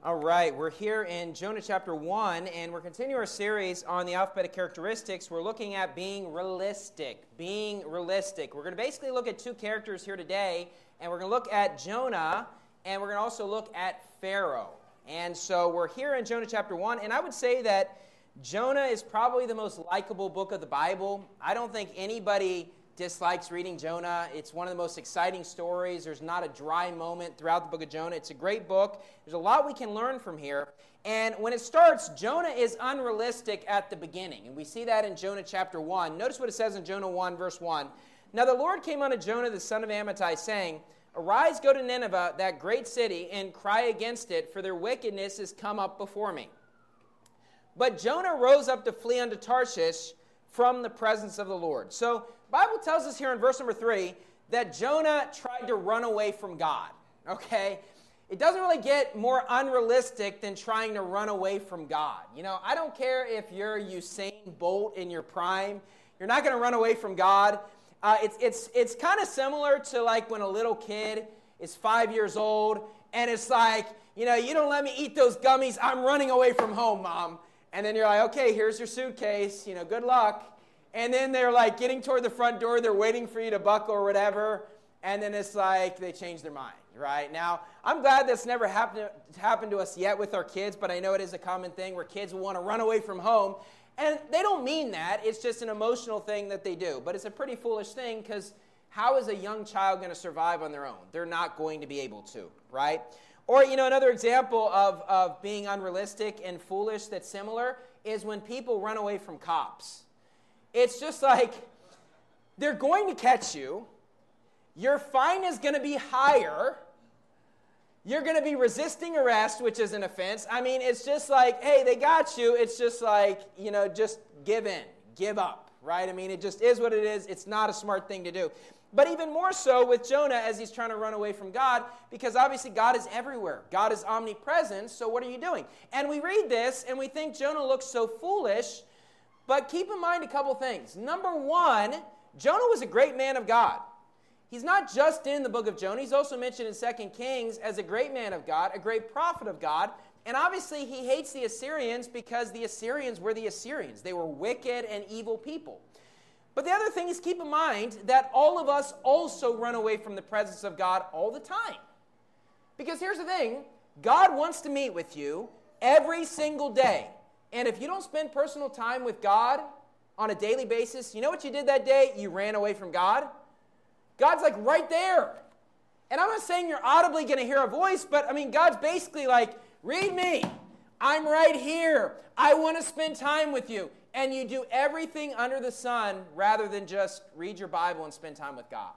All right, we're here in Jonah chapter 1, and we're continuing our series on the alphabetic characteristics. We're looking at being realistic. We're going to basically look at two characters here today, and we're going to look at Jonah, and we're going to also look at Pharaoh. And so we're here in Jonah chapter 1, and I would say that Jonah is probably the most likable book of the Bible. I don't think anybody dislikes reading Jonah. It's one of the most exciting stories. There's not a dry moment throughout the book of Jonah. It's a great book. There's a lot we can learn from here. And when it starts, Jonah is unrealistic at the beginning. And we see that in Jonah chapter 1. Notice what it says in Jonah 1, verse 1. Now the Lord came unto Jonah, the son of Amittai, saying, Arise, go to Nineveh, that great city, and cry against it, for their wickedness is come up before me. But Jonah rose up to flee unto Tarshish from the presence of the Lord. So the Bible tells us here in verse number 3 that Jonah tried to run away from God, okay? It doesn't really get more unrealistic than trying to run away from God. You know, I don't care if you're Usain Bolt in your prime. You're not going to run away from God. It's kind of similar to like when a little kid is 5 years old and it's like, you know, you don't let me eat those gummies. I'm running away from home, Mom. And then you're like, okay, here's your suitcase, you know, good luck. And then they're like getting toward the front door, they're waiting for you to buckle or whatever, and then it's like they change their mind, right? Now, I'm glad that's never happened to us yet with our kids, but I know it is a common thing where kids will want to run away from home, and they don't mean that. It's just an emotional thing that they do, but it's a pretty foolish thing because how is a young child going to survive on their own? They're not going to be able to, right? Or, you know, another example of being unrealistic and foolish that's similar is when people run away from cops. It's just like, they're going to catch you. Your fine is going to be higher. You're going to be resisting arrest, which is an offense. I mean, it's just like, hey, they got you. It's just like, you know, just give in, give up, right? I mean, it just is what it is. It's not a smart thing to do. But even more so with Jonah as he's trying to run away from God, because obviously God is everywhere. God is omnipresent, so what are you doing? And we read this, and we think Jonah looks so foolish, but keep in mind a couple things. Number one, Jonah was a great man of God. He's not just in the book of Jonah. He's also mentioned in 2 Kings as a great man of God, a great prophet of God. And obviously he hates the Assyrians because the Assyrians were the Assyrians. They were wicked and evil people. But the other thing is keep in mind that all of us also run away from the presence of God all the time. Because here's the thing, God wants to meet with you every single day. And if you don't spend personal time with God on a daily basis, you know what you did that day? You ran away from God. God's like right there. And I'm not saying you're audibly going to hear a voice, but I mean, God's basically like, read me. I'm right here. I want to spend time with you. And you do everything under the sun rather than just read your Bible and spend time with God.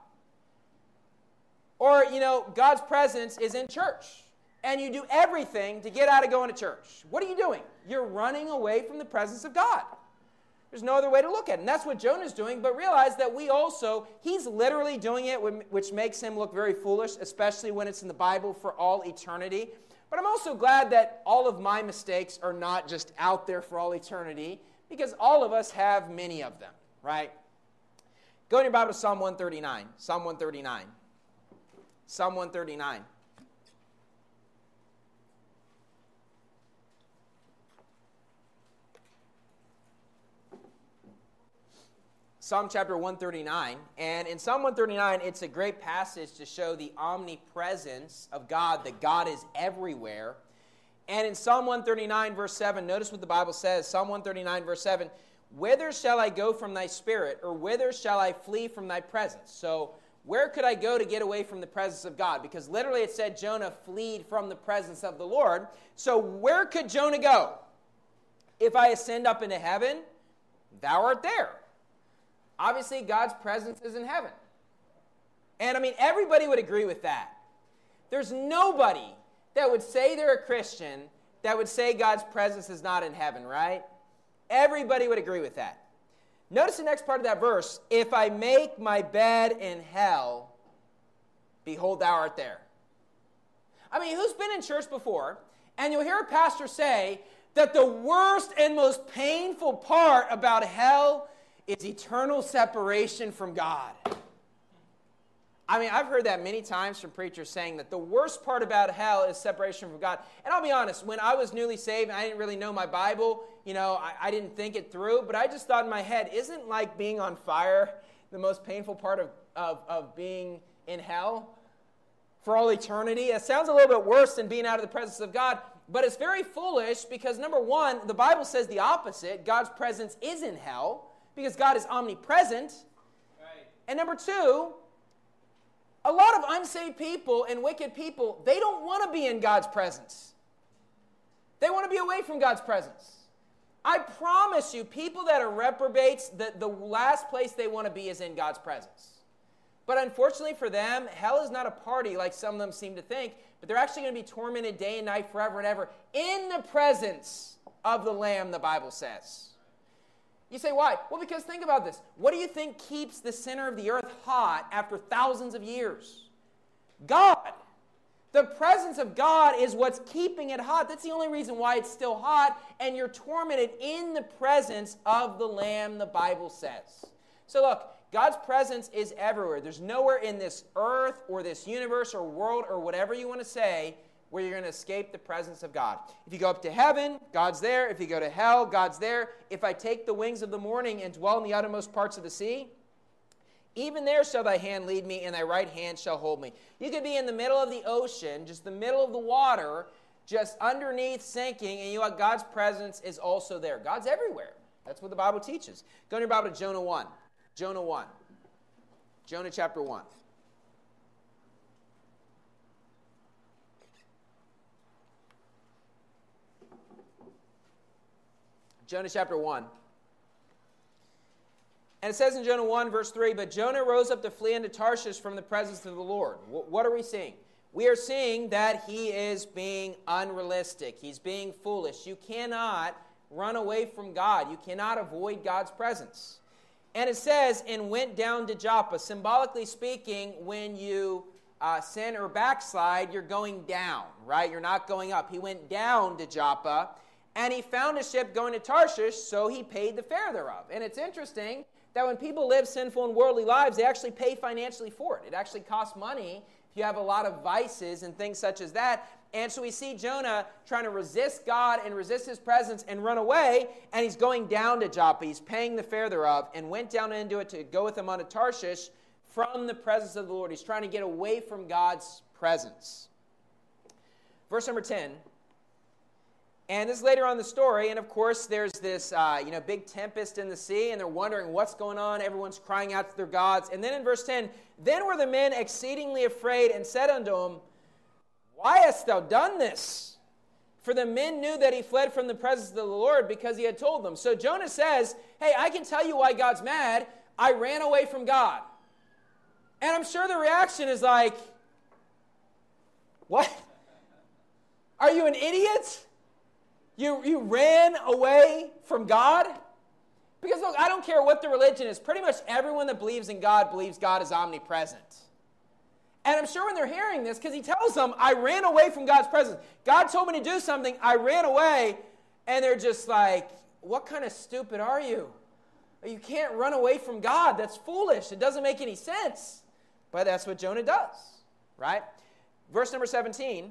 Or, you know, God's presence is in church. And you do everything to get out of going to church. What are you doing? You're running away from the presence of God. There's no other way to look at it. And that's what Jonah's doing, but realize that he's literally doing it, which makes him look very foolish, especially when it's in the Bible for all eternity. But I'm also glad that all of my mistakes are not just out there for all eternity, because all of us have many of them, right? Go in your Bible to Psalm 139. Psalm 139. Psalm 139. Psalm chapter 139, and in Psalm 139, it's a great passage to show the omnipresence of God, that God is everywhere. And in Psalm 139, verse 7, notice what the Bible says, Psalm 139, verse 7, Whither shall I go from thy spirit, or whither shall I flee from thy presence? So, where could I go to get away from the presence of God? Because literally it said Jonah fled from the presence of the Lord. So, where could Jonah go? If I ascend up into heaven, thou art there. Obviously, God's presence is in heaven. And I mean, everybody would agree with that. There's nobody that would say they're a Christian that would say God's presence is not in heaven, right? Everybody would agree with that. Notice the next part of that verse. If I make my bed in hell, behold, thou art there. I mean, who's been in church before, and you'll hear a pastor say that the worst and most painful part about hell is eternal separation from God. I mean, I've heard that many times from preachers saying that the worst part about hell is separation from God. And I'll be honest, when I was newly saved and I didn't really know my Bible, I didn't think it through, but I just thought in my head, isn't like being on fire the most painful part of being in hell for all eternity? It sounds a little bit worse than being out of the presence of God, but it's very foolish because, number one, the Bible says the opposite. God's presence is in hell because God is omnipresent. Right. And number two, a lot of unsaved people and wicked people, they don't want to be in God's presence. They want to be away from God's presence. I promise you, people that are reprobates, the last place they want to be is in God's presence. But unfortunately for them, hell is not a party like some of them seem to think, but they're actually going to be tormented day and night forever and ever in the presence of the Lamb, the Bible says. You say, why? Well, because think about this. What do you think keeps the center of the earth hot after thousands of years? God. The presence of God is what's keeping it hot. That's the only reason why it's still hot, and you're tormented in the presence of the Lamb, the Bible says. So look, God's presence is everywhere. There's nowhere in this earth or this universe or world or whatever you want to say where you're going to escape the presence of God. If you go up to heaven, God's there. If you go to hell, God's there. If I take the wings of the morning and dwell in the uttermost parts of the sea, even there shall thy hand lead me, and thy right hand shall hold me. You could be in the middle of the ocean, just the middle of the water, just underneath sinking, and you know what? God's presence is also there. God's everywhere. That's what the Bible teaches. Go in your Bible to Jonah 1. Jonah 1. Jonah chapter 1. Jonah chapter 1. And it says in Jonah 1, verse 3, but Jonah rose up to flee into Tarshish from the presence of the Lord. What are we seeing? We are seeing that he is being unrealistic. He's being foolish. You cannot run away from God. You cannot avoid God's presence. And it says, and went down to Joppa. Symbolically speaking, when you sin or backslide, you're going down, right? You're not going up. He went down to Joppa, and he found a ship going to Tarshish, so he paid the fare thereof. And it's interesting that when people live sinful and worldly lives, they actually pay financially for it. It actually costs money if you have a lot of vices and things such as that. And so we see Jonah trying to resist God and resist his presence and run away, and he's going down to Joppa. He's paying the fare thereof and went down into it to go with him unto Tarshish from the presence of the Lord. He's trying to get away from God's presence. Verse number 10. And this is later on in the story, and of course there's this big tempest in the sea, and they're wondering what's going on. Everyone's crying out to their gods. And then in verse 10, then were the men exceedingly afraid and said unto him, why hast thou done this? For the men knew that he fled from the presence of the Lord because he had told them. So Jonah says, hey, I can tell you why God's mad. I ran away from God. And I'm sure the reaction is like, what? Are you an idiot? You ran away from God? Because look, I don't care what the religion is. Pretty much everyone that believes in God believes God is omnipresent. And I'm sure when they're hearing this, because he tells them, I ran away from God's presence. God told me to do something. I ran away. And they're just like, what kind of stupid are you? You can't run away from God. That's foolish. It doesn't make any sense. But that's what Jonah does, right? Verse number 17.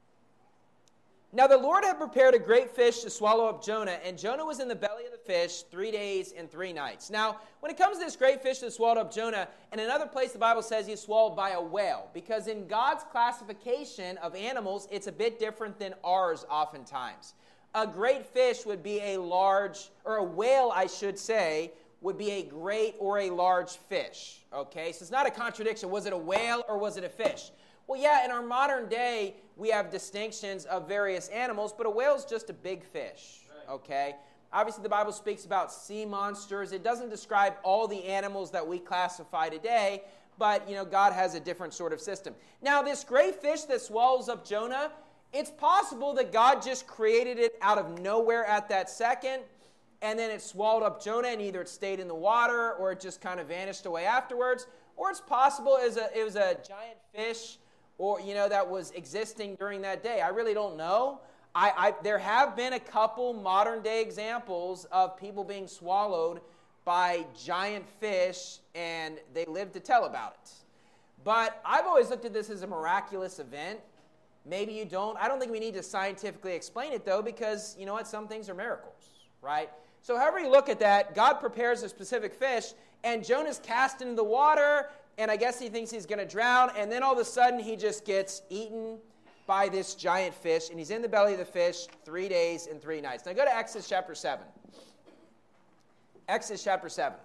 Now the Lord had prepared a great fish to swallow up Jonah, and Jonah was in the belly of the fish 3 days and 3 nights. Now, when it comes to this great fish that swallowed up Jonah, in another place the Bible says he's swallowed by a whale, because in God's classification of animals, it's a bit different than ours oftentimes. A great fish would be a large, or a whale, I should say, would be a great or a large fish, okay? So it's not a contradiction. Was it a whale or was it a fish? Well, yeah, in our modern day, we have distinctions of various animals, but a whale is just a big fish, okay? Obviously, the Bible speaks about sea monsters. It doesn't describe all the animals that we classify today, but, God has a different sort of system. Now, this great fish that swallows up Jonah, it's possible that God just created it out of nowhere at that second, and then it swallowed up Jonah, and either it stayed in the water or it just kind of vanished away afterwards, or it's possible it was a giant fish or, that was existing during that day. I really don't know. There have been a couple modern-day examples of people being swallowed by giant fish, and they live to tell about it. But I've always looked at this as a miraculous event. Maybe you don't. I don't think we need to scientifically explain it, though, because, you know what, some things are miracles, right? So however you look at that, God prepares a specific fish, and Jonah's cast into the water, and I guess he thinks he's going to drown, and then all of a sudden he just gets eaten by this giant fish, and he's in the belly of the fish 3 days and 3 nights. Now go to Exodus chapter 7. Exodus chapter 7.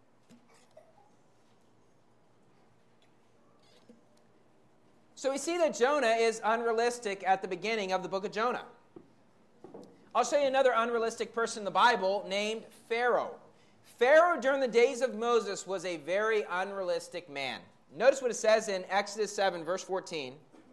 So we see that Jonah is unrealistic at the beginning of the book of Jonah. I'll show you another unrealistic person in the Bible named Pharaoh. Pharaoh, during the days of Moses, was a very unrealistic man. Notice what it says in Exodus 7, verse 14.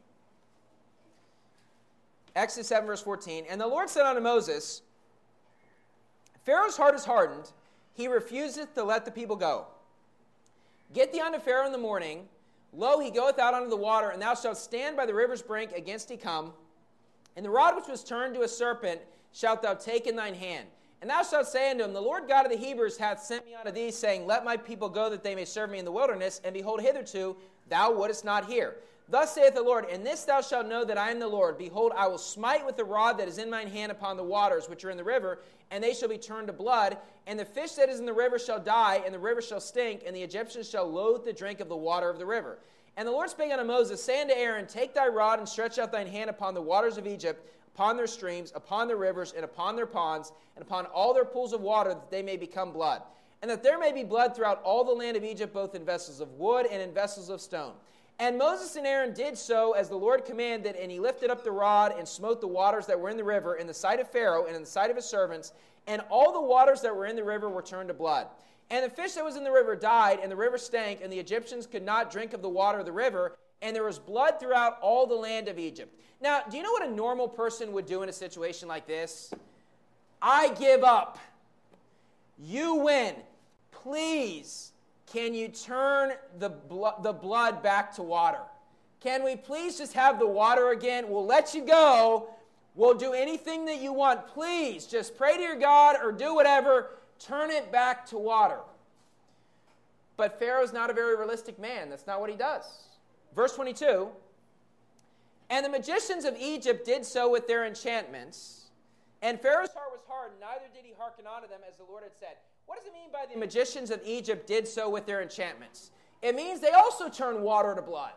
Exodus 7, verse 14. And the Lord said unto Moses, Pharaoh's heart is hardened. He refuseth to let the people go. Get thee unto Pharaoh in the morning. Lo, he goeth out unto the water, and thou shalt stand by the river's brink against he come. And the rod which was turned to a serpent shalt thou take in thine hand. And thou shalt say unto him, The Lord God of the Hebrews hath sent me unto thee, saying, Let my people go, that they may serve me in the wilderness. And behold, hitherto thou wouldest not hear. Thus saith the Lord, And this thou shalt know that I am the Lord. Behold, I will smite with the rod that is in mine hand upon the waters which are in the river, and they shall be turned to blood. And the fish that is in the river shall die, and the river shall stink, and the Egyptians shall loathe to drink of the water of the river. And the Lord spake unto Moses, saying to Aaron, Take thy rod, and stretch out thine hand upon the waters of Egypt, upon their streams, upon their rivers, and upon their ponds, and upon all their pools of water, that they may become blood. And that there may be blood throughout all the land of Egypt, both in vessels of wood and in vessels of stone. And Moses and Aaron did so as the Lord commanded, and he lifted up the rod and smote the waters that were in the river in the sight of Pharaoh and in the sight of his servants, and all the waters that were in the river were turned to blood. And the fish that was in the river died, and the river stank, and the Egyptians could not drink of the water of the river, and there was blood throughout all the land of Egypt. Now, do you know what a normal person would do in a situation like this? I give up. You win. Please, can you turn the blood back to water? Can we please just have the water again? We'll let you go. We'll do anything that you want. Please, just pray to your God or do whatever. Turn it back to water. But Pharaoh's not a very realistic man. That's not what he does. Verse 22, And the magicians of Egypt did so with their enchantments, and Pharaoh's heart was hardened, neither did he hearken unto them, as the Lord had said. What does it mean by the magicians of Egypt did so with their enchantments? It means they also turn water to blood.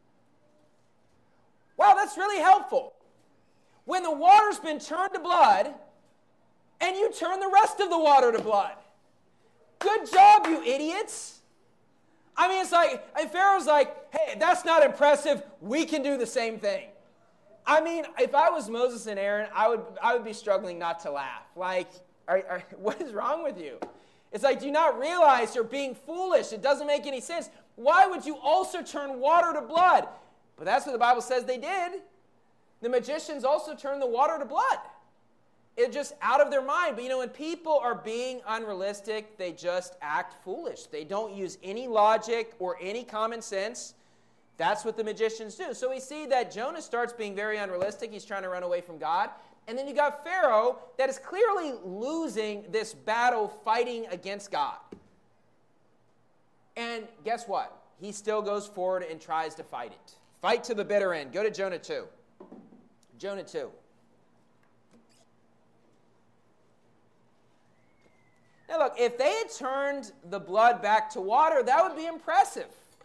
Wow, that's really helpful. When the water's been turned to blood, and you turn the rest of the water to blood. Good job, you idiots. I mean, it's like, and Pharaoh's like, hey, that's not impressive. We can do the same thing. I mean, if I was Moses and Aaron, I would be struggling not to laugh. Like, what is wrong with you? It's like, do you not realize you're being foolish? It doesn't make any sense. Why would you also turn water to blood? But that's what the Bible says they did. The magicians also turned the water to blood. It's just out of their mind. But you know, when people are being unrealistic, they just act foolish. They don't use any logic or any common sense. That's what the magicians do. So we see that Jonah starts being very unrealistic. He's trying to run away from God. And then you got Pharaoh that is clearly losing this battle fighting against God. And guess what? He still goes forward and tries to fight it. Fight to the bitter end. Go to Jonah 2. Jonah 2. Now look, if they had turned the blood back to water, that would be impressive.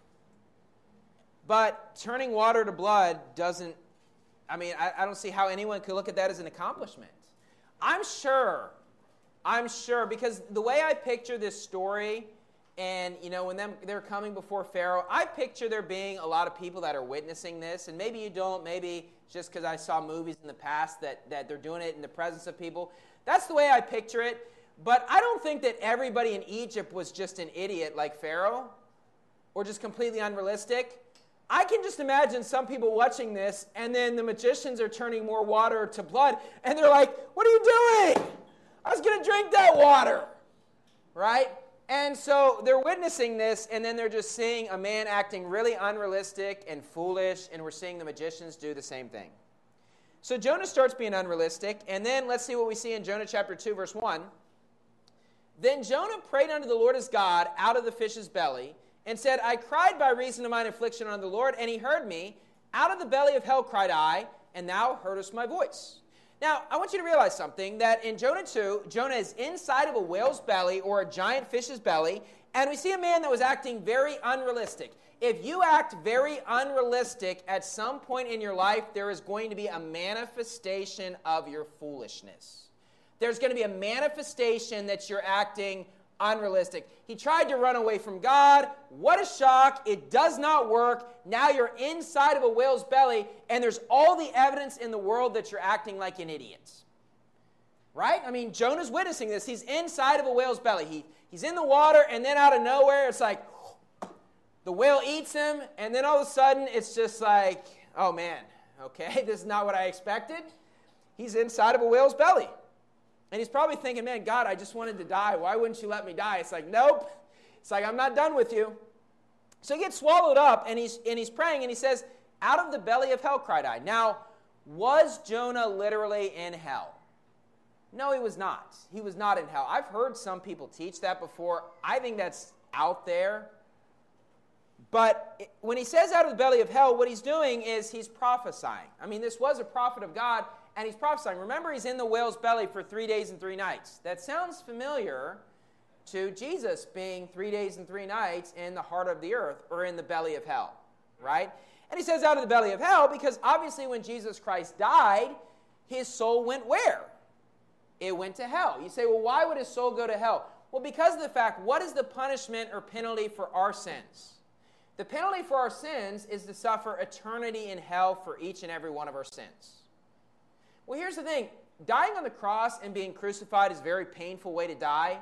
But turning water to blood doesn't, I don't see how anyone could look at that as an accomplishment. I'm sure, because the way I picture this story, and, you know, when they're coming before Pharaoh, I picture there being a lot of people that are witnessing this, and maybe you don't, maybe just because I saw movies in the past that they're doing it in the presence of people. That's the way I picture it. But I don't think that everybody in Egypt was just an idiot like Pharaoh or just completely unrealistic. I can just imagine some people watching this, and then the magicians are turning more water to blood, and they're like, what are you doing? I was going to drink that water, right? And so they're witnessing this, and then they're just seeing a man acting really unrealistic and foolish, and we're seeing the magicians do the same thing. So Jonah starts being unrealistic, and then let's see what we see in Jonah chapter 2, verse 1. Then Jonah prayed unto the Lord his God out of the fish's belly, and said, I cried by reason of mine affliction unto the Lord, and he heard me. Out of the belly of hell cried I, and thou heardest my voice. Now, I want you to realize something, that in Jonah 2, Jonah is inside of a whale's belly or a giant fish's belly, and we see a man that was acting very unrealistic. If you act very unrealistic at some point in your life, there is going to be a manifestation of your foolishness. There's going to be a manifestation that you're acting unrealistic. He tried to run away from God. What a shock. It does not work. Now you're inside of a whale's belly, and there's all the evidence in the world that you're acting like an idiot. Right? I mean, Jonah's witnessing this. He's inside of a whale's belly. He's in the water, and then out of nowhere, it's like the whale eats him, and then all of a sudden, it's just like, oh man, okay, this is not what I expected. He's inside of a whale's belly. And he's probably thinking, man, God, I just wanted to die. Why wouldn't you let me die? It's like, nope. It's like, I'm not done with you. So he gets swallowed up, and he's praying, and he says, out of the belly of hell cried I. Now, was Jonah literally in hell? No, he was not. He was not in hell. I've heard some people teach that before. I think that's out there. But when he says out of the belly of hell, what he's doing is he's prophesying. I mean, this was a prophet of God, and he's prophesying. Remember, he's in the whale's belly for 3 days and 3 nights. That sounds familiar to Jesus being 3 days and 3 nights in the heart of the earth, or in the belly of hell, right? And he says out of the belly of hell because obviously when Jesus Christ died, his soul went where? It went to hell. You say, well, why would his soul go to hell? Well, because of the fact, what is the punishment or penalty for our sins? The penalty for our sins is to suffer eternity in hell for each and every one of our sins. Well, here's the thing. Dying on the cross and being crucified is a very painful way to die.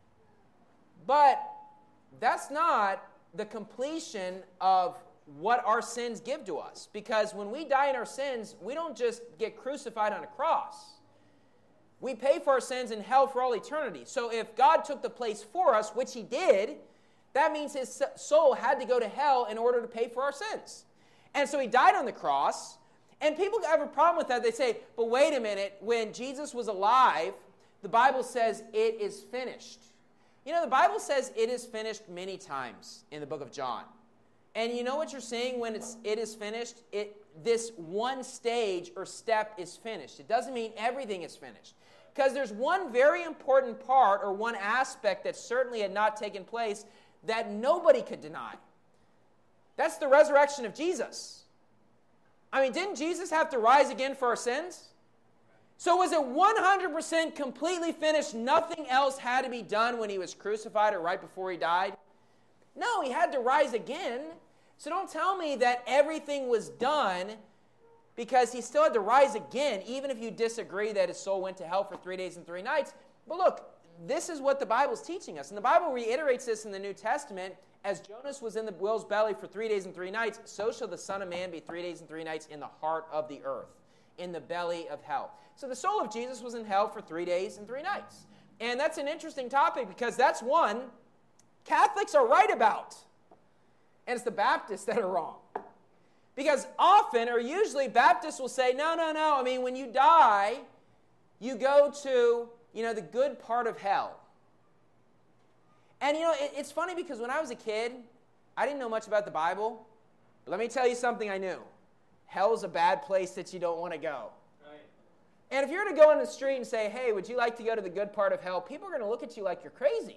But that's not the completion of what our sins give to us. Because when we die in our sins, we don't just get crucified on a cross. We pay for our sins in hell for all eternity. So if God took the place for us, which he did, that means his soul had to go to hell in order to pay for our sins. And so he died on the cross. And people have a problem with that. They say, but wait a minute, when Jesus was alive, the Bible says it is finished. You know, the Bible says it is finished many times in the book of John. And you know what you're seeing when it is finished? This one stage or step is finished. It doesn't mean everything is finished. Because there's one very important part or one aspect that certainly had not taken place that nobody could deny. That's the resurrection of Jesus. I mean, didn't Jesus have to rise again for our sins? So was it 100% completely finished? Nothing else had to be done when he was crucified or right before he died? No, he had to rise again. So don't tell me that everything was done because he still had to rise again, even if you disagree that his soul went to hell for 3 days and 3 nights. But look, this is what the Bible's teaching us. And the Bible reiterates this in the New Testament. As Jonas was in the whale's belly for 3 days and 3 nights, so shall the Son of Man be 3 days and 3 nights in the heart of the earth, in the belly of hell. So the soul of Jesus was in hell for 3 days and 3 nights. And that's an interesting topic because that's one Catholics are right about. And it's the Baptists that are wrong. Because often, or usually, Baptists will say, no. I mean, when you die, you go to, the good part of hell. And, it's funny because when I was a kid, I didn't know much about the Bible. But let me tell you something I knew. Hell's a bad place that you don't want to go. Right. And if you're going to go on the street and say, hey, would you like to go to the good part of hell? People are going to look at you like you're crazy.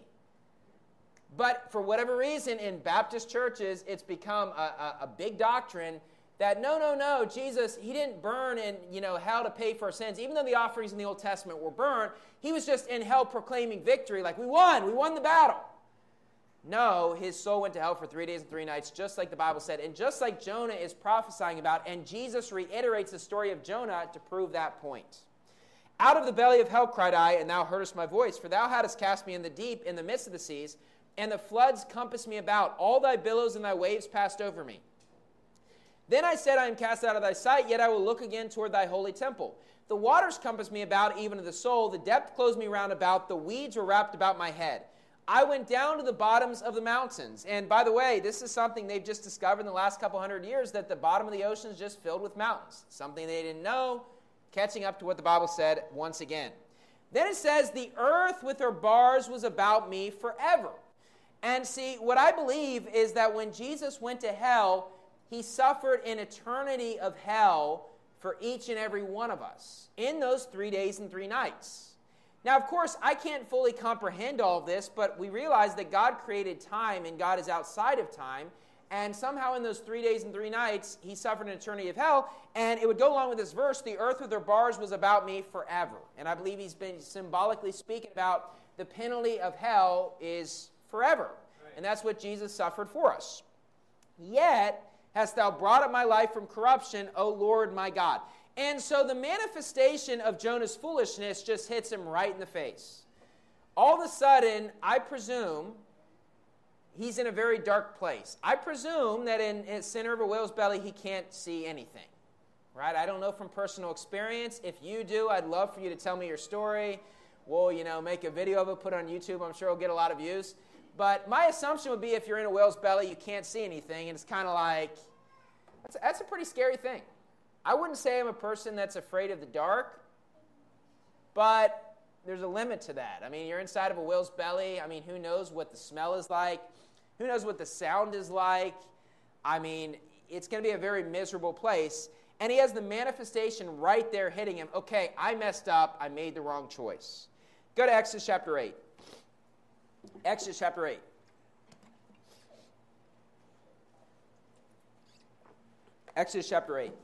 But for whatever reason, in Baptist churches, it's become a big doctrine that no, Jesus, he didn't burn in hell to pay for our sins. Even though the offerings in the Old Testament were burned, he was just in hell proclaiming victory, like we won the battle. No, his soul went to hell for 3 days and 3 nights, just like the Bible said, and just like Jonah is prophesying about, and Jesus reiterates the story of Jonah to prove that point. Out of the belly of hell cried I, and thou heardest my voice, for thou hadst cast me in the deep, in the midst of the seas, and the floods compassed me about. All thy billows and thy waves passed over me. Then I said, I am cast out of thy sight, yet I will look again toward thy holy temple. The waters compassed me about, even to the soul. The depth closed me round about. The weeds were wrapped about my head. I went down to the bottoms of the mountains. And by the way, this is something they've just discovered in the last couple hundred years, that the bottom of the ocean is just filled with mountains. Something they didn't know, catching up to what the Bible said once again. Then it says, the earth with her bars was about me forever. And see, what I believe is that when Jesus went to hell, he suffered an eternity of hell for each and every one of us in those 3 days and 3 nights. Now, of course, I can't fully comprehend all of this, but we realize that God created time and God is outside of time. And somehow in those 3 days and 3 nights, he suffered an eternity of hell. And it would go along with this verse, the earth with her bars was about me forever. And I believe he's been symbolically speaking about the penalty of hell is forever. Right. And that's what Jesus suffered for us. Yet hast thou brought up my life from corruption, O Lord my God. And so the manifestation of Jonah's foolishness just hits him right in the face. All of a sudden, I presume he's in a very dark place. I presume that in the center of a whale's belly, he can't see anything. Right? I don't know from personal experience. If you do, I'd love for you to tell me your story. We'll, make a video of it, put it on YouTube. I'm sure it'll get a lot of views. But my assumption would be if you're in a whale's belly, you can't see anything. And it's kind of like, that's a pretty scary thing. I wouldn't say I'm a person that's afraid of the dark, but there's a limit to that. I mean, you're inside of a whale's belly. I mean, who knows what the smell is like? Who knows what the sound is like? I mean, it's going to be a very miserable place. And he has the manifestation right there hitting him. Okay, I messed up. I made the wrong choice. Go to Exodus chapter 8. Exodus chapter 8. Exodus chapter 8.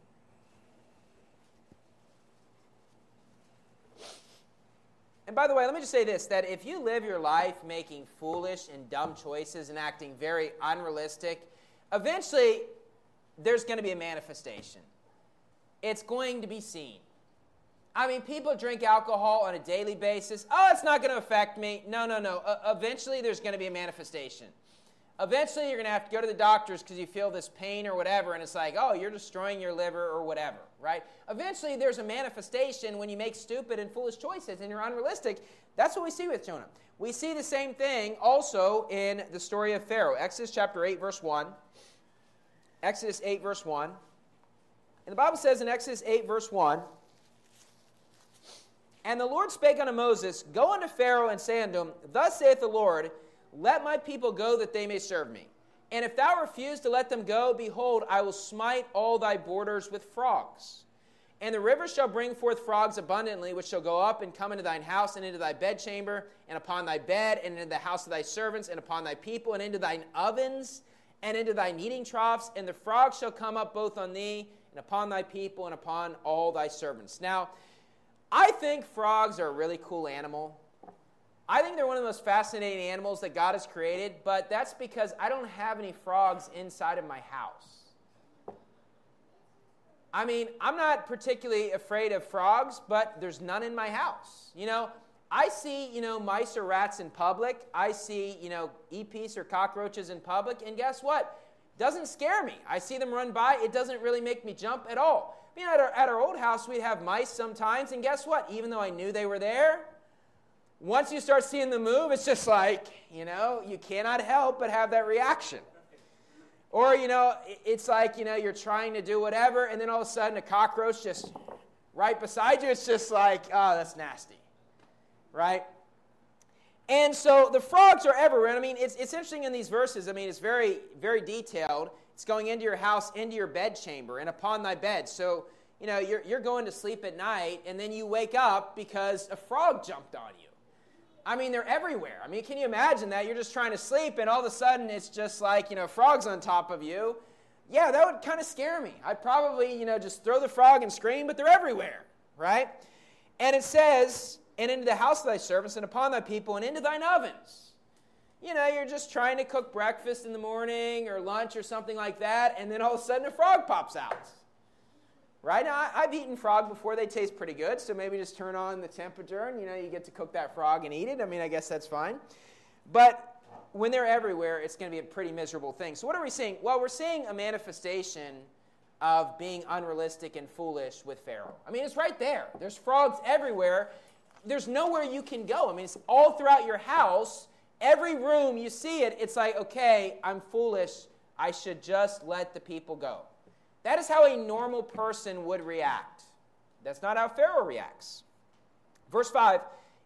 And by the way, let me just say this, that if you live your life making foolish and dumb choices and acting very unrealistic, eventually there's going to be a manifestation. It's going to be seen. I mean, people drink alcohol on a daily basis. Oh, it's not going to affect me. No. Eventually there's going to be a manifestation. Eventually you're going to have to go to the doctors because you feel this pain or whatever, and it's like, oh, you're destroying your liver or whatever, right? Eventually there's a manifestation when you make stupid and foolish choices and you're unrealistic. That's what we see with Jonah. We see the same thing also in the story of Pharaoh. Exodus chapter 8, verse 1. Exodus 8, verse 1. And the Bible says in Exodus 8, verse 1, and the Lord spake unto Moses, go unto Pharaoh and say unto him, thus saith the Lord, let my people go that they may serve me. And if thou refuse to let them go, behold, I will smite all thy borders with frogs. And the rivers shall bring forth frogs abundantly, which shall go up and come into thine house, and into thy bedchamber, and upon thy bed, and into the house of thy servants, and upon thy people, and into thine ovens, and into thy kneading troughs. And the frogs shall come up both on thee, and upon thy people, and upon all thy servants. Now, I think frogs are a really cool animal. I think they're one of the most fascinating animals that God has created, but that's because I don't have any frogs inside of my house. I mean, I'm not particularly afraid of frogs, but there's none in my house. I see, mice or rats in public. I see, EPs or cockroaches in public, and guess what? Doesn't scare me. I see them run by. It doesn't really make me jump at all. At our old house, we'd have mice sometimes, and guess what? Even though I knew they were there, once you start seeing them move, it's just like, you cannot help but have that reaction. Or, it's like, you're trying to do whatever, and then all of a sudden a cockroach just right beside you. It's just like, oh, that's nasty, right? And so the frogs are everywhere. And I mean, it's interesting in these verses. I mean, it's very, very detailed. It's going into your house, into your bedchamber, and upon thy bed. So, you're going to sleep at night, and then you wake up because a frog jumped on you. I mean, they're everywhere. I mean, can you imagine that? You're just trying to sleep, and all of a sudden, it's just like, frogs on top of you. Yeah, that would kind of scare me. I'd probably, just throw the frog and scream, but they're everywhere, right? And it says, and into the house of thy servants, and upon thy people, and into thine ovens. You're just trying to cook breakfast in the morning or lunch or something like that, and then all of a sudden, a frog pops out. Right? Now, I've eaten frog before. They taste pretty good, so maybe just turn on the temperature and, you get to cook that frog and eat it. I mean, I guess that's fine. But when they're everywhere, it's going to be a pretty miserable thing. So what are we seeing? Well, we're seeing a manifestation of being unrealistic and foolish with Pharaoh. I mean, it's right there. There's frogs everywhere. There's nowhere you can go. I mean, it's all throughout your house. Every room you see it, it's like, okay, I'm foolish. I should just let the people go. That is how a normal person would react. That's not how Pharaoh reacts. Verse 5,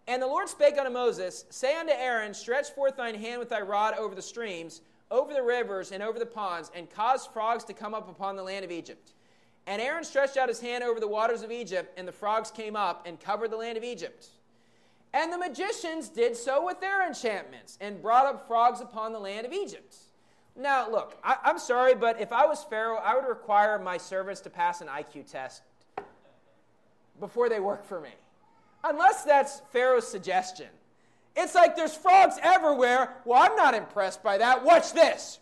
And the Lord spake unto Moses, say unto Aaron, stretch forth thine hand with thy rod over the streams, over the rivers, and over the ponds, and cause frogs to come up upon the land of Egypt. And Aaron stretched out his hand over the waters of Egypt, and the frogs came up and covered the land of Egypt. And the magicians did so with their enchantments, and brought up frogs upon the land of Egypt. Now, look, I'm sorry, but if I was Pharaoh, I would require my servants to pass an IQ test before they work for me. Unless that's Pharaoh's suggestion. It's like there's frogs everywhere. Well, I'm not impressed by that. Watch this.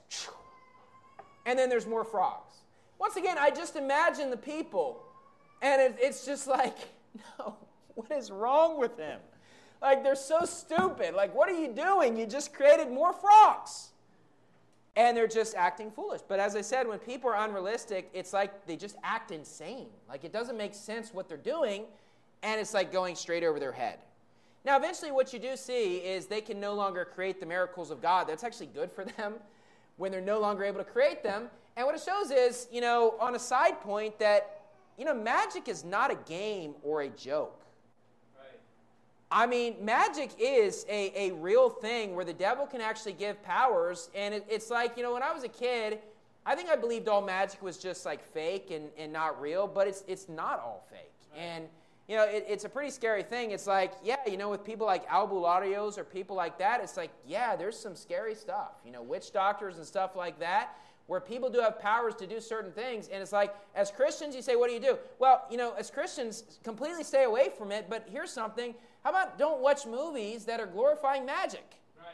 And then there's more frogs. Once again, I just imagine the people, and it's just like, no, what is wrong with them? Like, they're so stupid. Like, what are you doing? You just created more frogs. And they're just acting foolish. But as I said, when people are unrealistic, it's like they just act insane. Like, it doesn't make sense what they're doing, and it's like going straight over their head. Now, eventually what you do see is they can no longer create the miracles of God. That's actually good for them when they're no longer able to create them. And what it shows is, on a side point that, magic is not a game or a joke. Right. I mean, magic is a real thing where the devil can actually give powers. And it's like, when I was a kid, I think I believed all magic was just like fake and not real, but it's not all fake. Right. And it's a pretty scary thing. It's like, with people like albularios or people like that, it's like, there's some scary stuff. Witch doctors and stuff like that, where people do have powers to do certain things. And it's like, as Christians, you say, what do you do? Well, as Christians, completely stay away from it. But here's something. How about don't watch movies that are glorifying magic? Right.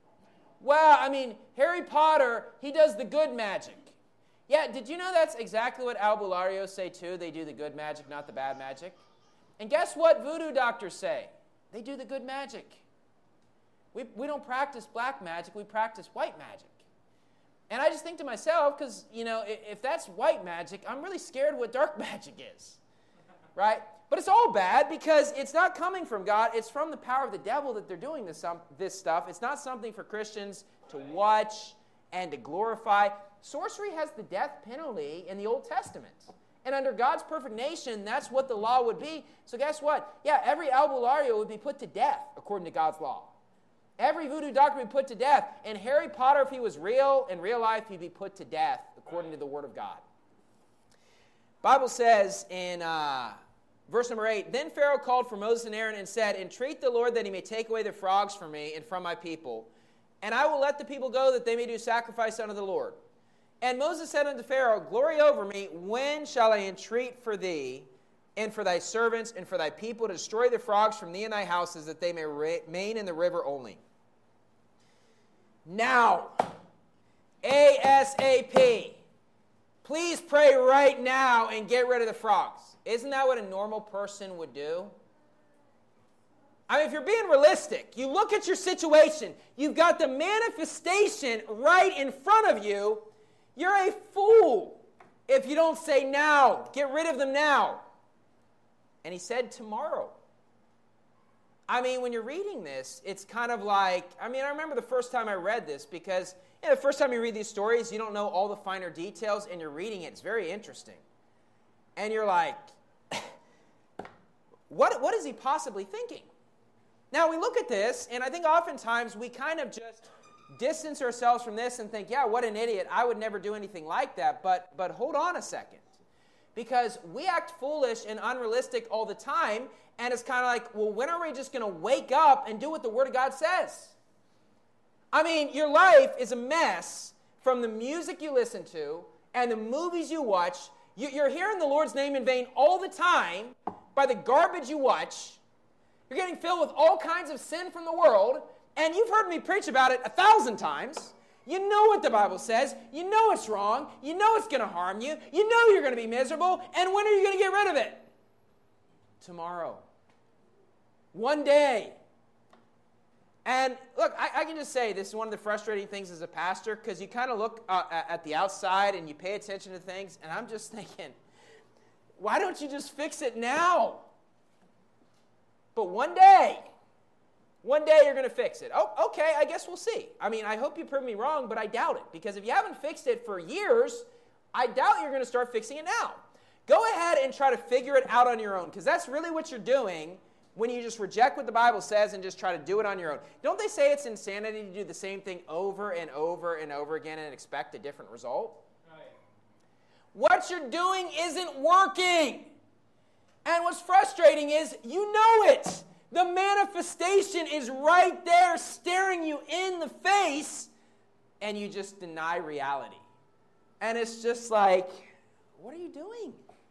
Well, Harry Potter, he does the good magic. Yeah, did you know that's exactly what albularios say too? They do the good magic, not the bad magic. And guess what voodoo doctors say? They do the good magic. We don't practice black magic, we practice white magic. And I just think to myself, because, if that's white magic, I'm really scared what dark magic is. Right? But it's all bad because it's not coming from God. It's from the power of the devil that they're doing this stuff. It's not something for Christians to watch and to glorify. Sorcery has the death penalty in the Old Testament. And under God's perfect nation, that's what the law would be. So guess what? Every albulario would be put to death according to God's law. Every voodoo doctor would be put to death. And Harry Potter, if he was real, in real life, he'd be put to death according to the Word of God. Bible says in verse number 8, Then Pharaoh called for Moses and Aaron and said, Entreat the Lord that he may take away the frogs from me and from my people, and I will let the people go that they may do sacrifice unto the Lord. And Moses said unto Pharaoh, Glory over me, when shall I entreat for thee and for thy servants and for thy people to destroy the frogs from thee and thy houses, that they may remain in the river only? Now, ASAP, please pray right now and get rid of the frogs. Isn't that what a normal person would do? If you're being realistic, you look at your situation, you've got the manifestation right in front of you. You're a fool if you don't say now. Get rid of them now. And he said tomorrow. When you're reading this, it's kind of like, I remember the first time I read this because the first time you read these stories, you don't know all the finer details, and you're reading it. It's very interesting. And you're like, what is he possibly thinking? Now, we look at this, and I think oftentimes we kind of just distance ourselves from this and think, what an idiot. I would never do anything like that. But hold on a second. Because we act foolish and unrealistic all the time, and it's kind of like, well, when are we just going to wake up and do what the Word of God says? Your life is a mess from the music you listen to and the movies you watch. You're hearing the Lord's name in vain all the time by the garbage you watch. You're getting filled with all kinds of sin from the world, and you've heard me preach about it 1,000 times. You know what the Bible says. You know it's wrong. You know it's going to harm you. You know you're going to be miserable. And when are you going to get rid of it? Tomorrow. One day. And look, I can just say this is one of the frustrating things as a pastor, because you kind of look at the outside and you pay attention to things, and I'm just thinking, why don't you just fix it now? But one day you're going to fix it. Oh, okay, I guess we'll see. I hope you prove me wrong, but I doubt it. Because if you haven't fixed it for years, I doubt you're going to start fixing it now. Go ahead and try to figure it out on your own, because that's really what you're doing when you just reject what the Bible says and just try to do it on your own. Don't they say it's insanity to do the same thing over and over and over again and expect a different result? Right. What you're doing isn't working. And what's frustrating is you know it. The manifestation is right there staring you in the face, and you just deny reality. And it's just like, what are you doing?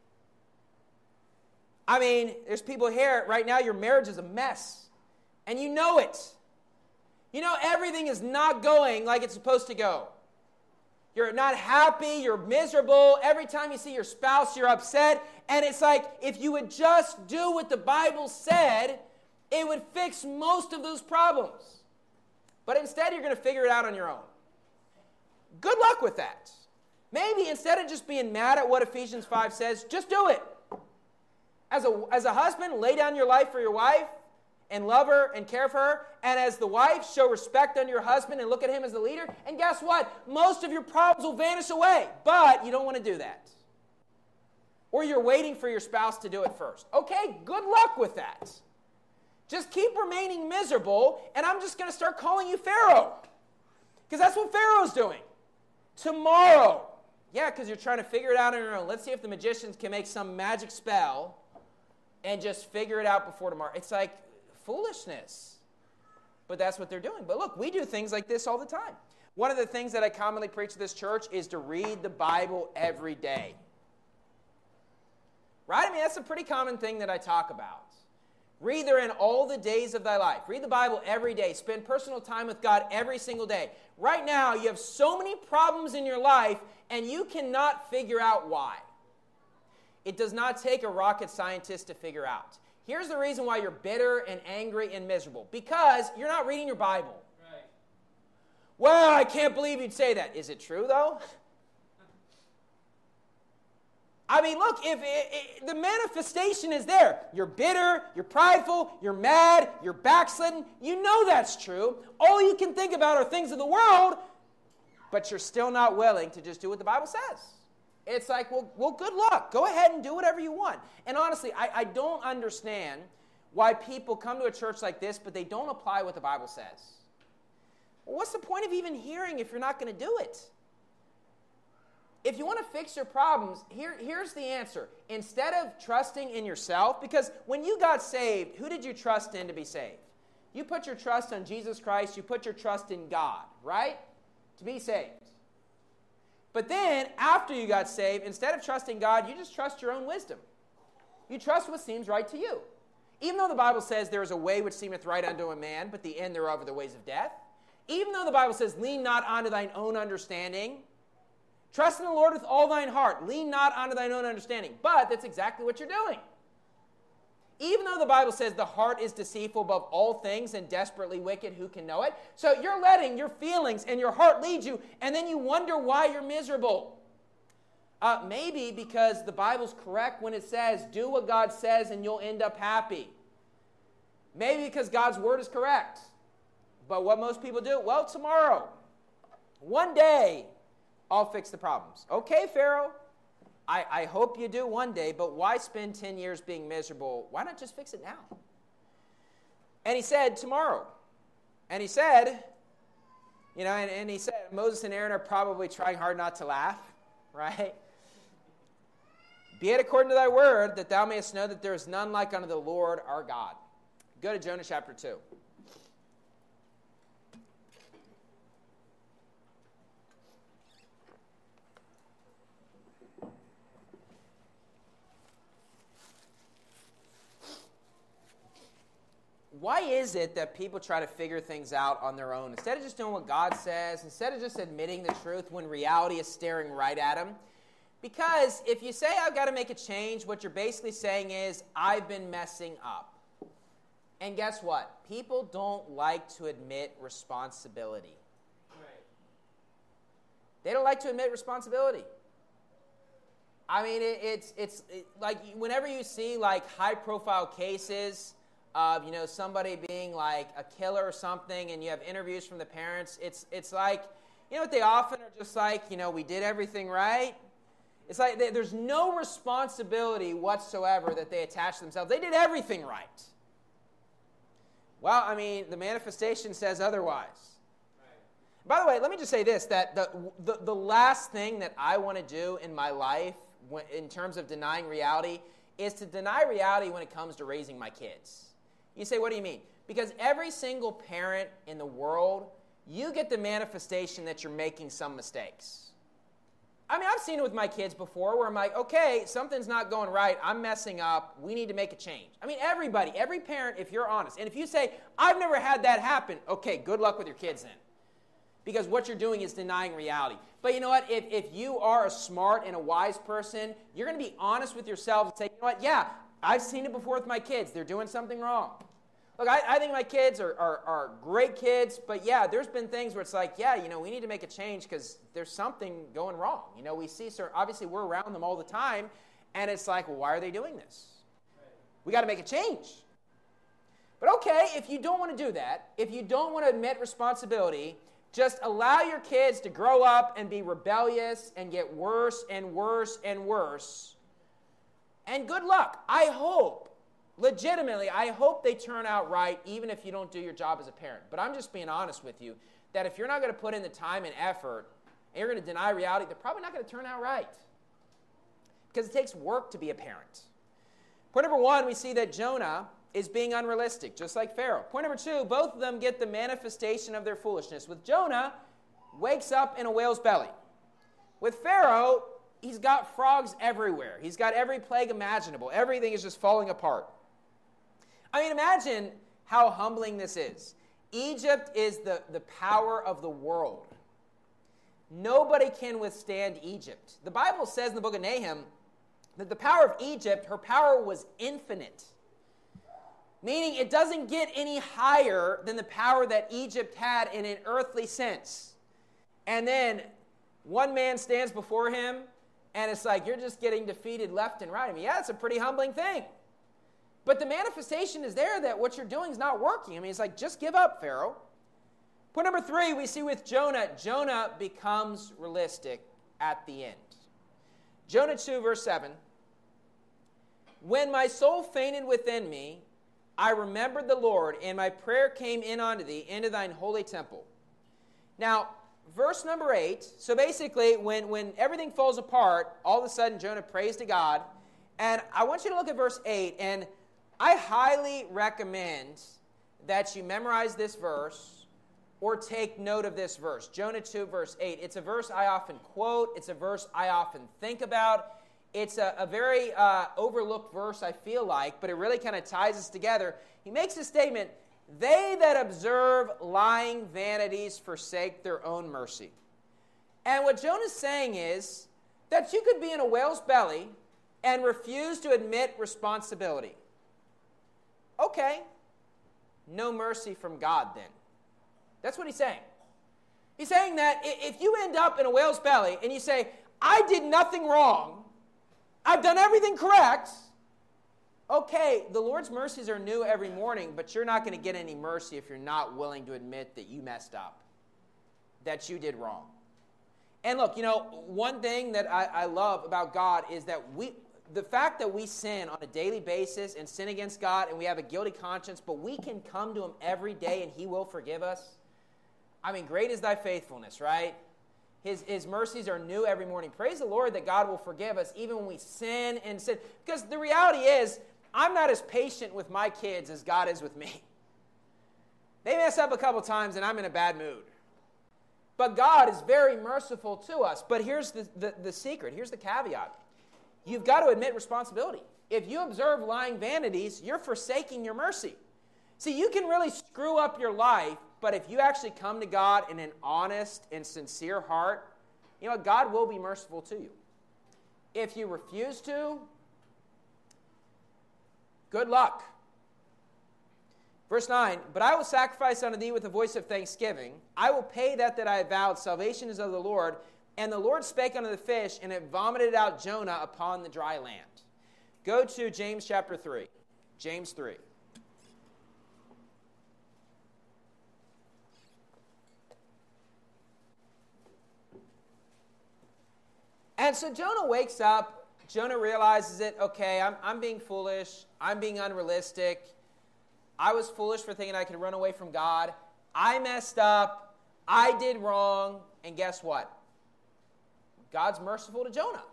I mean, there's people here, right now your marriage is a mess, and you know it. You know everything is not going like it's supposed to go. You're not happy, you're miserable. Every time you see your spouse, you're upset. And it's like, if you would just do what the Bible said, it would fix most of those problems. But instead, you're going to figure it out on your own. Good luck with that. Maybe instead of just being mad at what Ephesians 5 says, just do it. As a husband, lay down your life for your wife and love her and care for her. And as the wife, show respect unto your husband and look at him as the leader. And guess what? Most of your problems will vanish away. But you don't want to do that. Or you're waiting for your spouse to do it first. Okay, good luck with that. Just keep remaining miserable, and I'm just going to start calling you Pharaoh. Because that's what Pharaoh's doing. Tomorrow. Yeah, because you're trying to figure it out on your own. Let's see if the magicians can make some magic spell and just figure it out before tomorrow. It's like foolishness. But that's what they're doing. But look, we do things like this all the time. One of the things that I commonly preach at this church is to read the Bible every day. Right? I mean, that's a pretty common thing that I talk about. Read therein all the days of thy life. Read the Bible every day. Spend personal time with God every single day. Right now, you have so many problems in your life, and you cannot figure out why. It does not take a rocket scientist to figure out. Here's the reason why you're bitter and angry and miserable. Because you're not reading your Bible. Right. Well, I can't believe you'd say that. Is it true, though? I mean, look, if the manifestation is there. You're bitter, you're prideful, you're mad, you're backslidden. You know that's true. All you can think about are things of the world, but you're still not willing to just do what the Bible says. It's like, well, good luck. Go ahead and do whatever you want. And honestly, I don't understand why people come to a church like this, but they don't apply what the Bible says. Well, what's the point of even hearing if you're not going to do it? If you want to fix your problems, here's the answer. Instead of trusting in yourself, because when you got saved, who did you trust in to be saved? You put your trust on Jesus Christ. You put your trust in God, right? To be saved. But then, after you got saved, instead of trusting God, you just trust your own wisdom. You trust what seems right to you. Even though the Bible says there is a way which seemeth right unto a man, but the end thereof are the ways of death. Even though the Bible says, lean not unto thine own understanding. Trust in the Lord with all thine heart. Lean not unto thine own understanding. But that's exactly what you're doing. Even though the Bible says the heart is deceitful above all things and desperately wicked, who can know it? So you're letting your feelings and your heart lead you, and then you wonder why you're miserable. Maybe because the Bible's correct when it says, do what God says and you'll end up happy. Maybe because God's word is correct. But what most people do? Well, tomorrow, one day, I'll fix the problems. Okay, Pharaoh, I hope you do one day, but why spend 10 years being miserable? Why not just fix it now? And he said, tomorrow. And he said, and he said, Moses and Aaron are probably trying hard not to laugh, right? Be it according to thy word, that thou mayest know that there is none like unto the Lord our God. Go to Jonah chapter 2. Why is it that people try to figure things out on their own? Instead of just doing what God says, instead of just admitting the truth when reality is staring right at them? Because if you say, I've got to make a change, what you're basically saying is, I've been messing up. And guess what? People don't like to admit responsibility. Right. They don't like to admit responsibility. I mean, it's like whenever you see like high-profile cases of, somebody being like a killer or something, and you have interviews from the parents, it's like, what they often are just like, we did everything right. It's like there's no responsibility whatsoever that they attach to themselves. They did everything right. Well, I mean, the manifestation says otherwise. By the way, let me just say this, that the last thing that I want to do in my life in terms of denying reality is to deny reality when it comes to raising my kids. You say, what do you mean? Because every single parent in the world, you get the manifestation that you're making some mistakes. I mean, I've seen it with my kids before where I'm like, okay, something's not going right. I'm messing up. We need to make a change. I mean, everybody, every parent, if you're honest. And if you say, I've never had that happen, okay, good luck with your kids then. Because what you're doing is denying reality. But you know what? If you are a smart and a wise person, you're going to be honest with yourself and say, you know what? Yeah, I've seen it before with my kids. They're doing something wrong. Look, I think my kids are great kids, but yeah, there's been things where it's like, yeah, you know, we need to make a change because there's something going wrong. You know, we see, obviously we're around them all the time, and it's like, well, why are they doing this? We got to make a change. But okay, if you don't want to do that, if you don't want to admit responsibility, just allow your kids to grow up and be rebellious and get worse and worse and worse. And good luck. I hope, legitimately, I hope they turn out right even if you don't do your job as a parent. But I'm just being honest with you that if you're not going to put in the time and effort and you're going to deny reality, they're probably not going to turn out right. Because it takes work to be a parent. Point number one, we see that Jonah is being unrealistic, just like Pharaoh. Point number two, both of them get the manifestation of their foolishness. With Jonah, wakes up in a whale's belly. With Pharaoh, he's got frogs everywhere. He's got every plague imaginable. Everything is just falling apart. I mean, imagine how humbling this is. Egypt is the power of the world. Nobody can withstand Egypt. The Bible says in the book of Nahum that the power of Egypt, her power was infinite. Meaning it doesn't get any higher than the power that Egypt had in an earthly sense. And then one man stands before him, and it's like you're just getting defeated left and right. I mean, yeah, it's a pretty humbling thing. But the manifestation is there that what you're doing is not working. I mean, it's like, just give up, Pharaoh. Point number three, we see with Jonah, Jonah becomes realistic at the end. Jonah 2, verse 7. When my soul fainted within me, I remembered the Lord, and my prayer came in unto thee, into thine holy temple. Now, verse number 8, so basically, when everything falls apart, all of a sudden Jonah prays to God. And I want you to look at verse 8, and I highly recommend that you memorize this verse or take note of this verse. Jonah 2, verse 8. It's a verse I often quote. It's a verse I often think about. It's a very overlooked verse, I feel like, but it really kind of ties us together. He makes a statement, they that observe lying vanities forsake their own mercy. And what Jonah's saying is that you could be in a whale's belly and refuse to admit responsibility. Okay, no mercy from God then. That's what he's saying. He's saying that if you end up in a whale's belly and you say, I did nothing wrong, I've done everything correct. Okay, the Lord's mercies are new every morning, but you're not going to get any mercy if you're not willing to admit that you messed up, that you did wrong. And look, you know, one thing that I love about God is that the fact that we sin on a daily basis and sin against God and we have a guilty conscience, but we can come to him every day and he will forgive us. I mean, great is thy faithfulness, right? His mercies are new every morning. Praise the Lord that God will forgive us even when we sin and sin. Because the reality is, I'm not as patient with my kids as God is with me. They mess up a couple times and I'm in a bad mood. But God is very merciful to us. But here's the secret. Here's the caveat. You've got to admit responsibility. If you observe lying vanities, you're forsaking your mercy. See, you can really screw up your life, but if you actually come to God in an honest and sincere heart, you know, God will be merciful to you. If you refuse to, good luck. Verse 9, but I will sacrifice unto thee with a voice of thanksgiving. I will pay that I have vowed. Salvation is of the Lord. And the Lord spake unto the fish, and it vomited out Jonah upon the dry land. Go to James chapter 3. James 3. And so Jonah wakes up. Jonah realizes it. Okay, I'm being foolish. I'm being unrealistic. I was foolish for thinking I could run away from God. I messed up. I did wrong. And guess what? God's merciful to Jonah.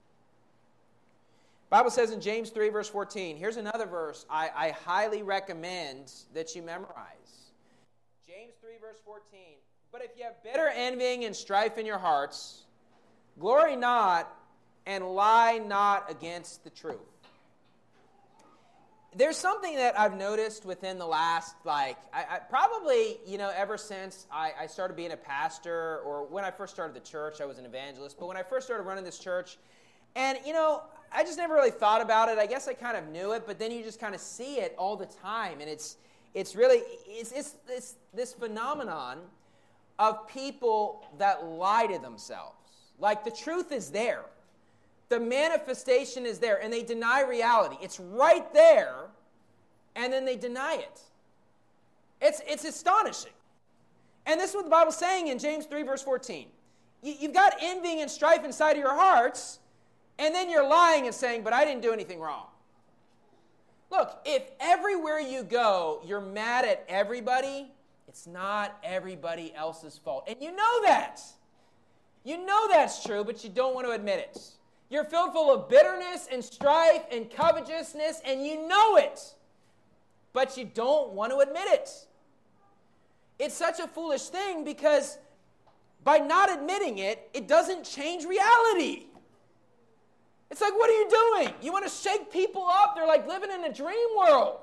The Bible says in James 3, verse 14, here's another verse I highly recommend that you memorize. James 3, verse 14, but if you have bitter envying and strife in your hearts, glory not and lie not against the truth. There's something that I've noticed within the last, probably, ever since I started being a pastor, or when I first started the church, I was an evangelist, but when I first started running this church, and, I just never really thought about it. I guess I kind of knew it, but then you just kind of see it all the time, and it's this phenomenon of people that lie to themselves. Like, the truth is there. The manifestation is there, and they deny reality. It's right there, and then they deny it. It's astonishing. And this is what the Bible's saying in James 3, verse 14. You've got envying and strife inside of your hearts, and then you're lying and saying, but I didn't do anything wrong. Look, if everywhere you go, you're mad at everybody, it's not everybody else's fault. And you know that. You know that's true, but you don't want to admit it. You're filled full of bitterness and strife and covetousness, and you know it, but you don't want to admit it. It's such a foolish thing because by not admitting it, it doesn't change reality. It's like, what are you doing? You want to shake people up? They're like living in a dream world.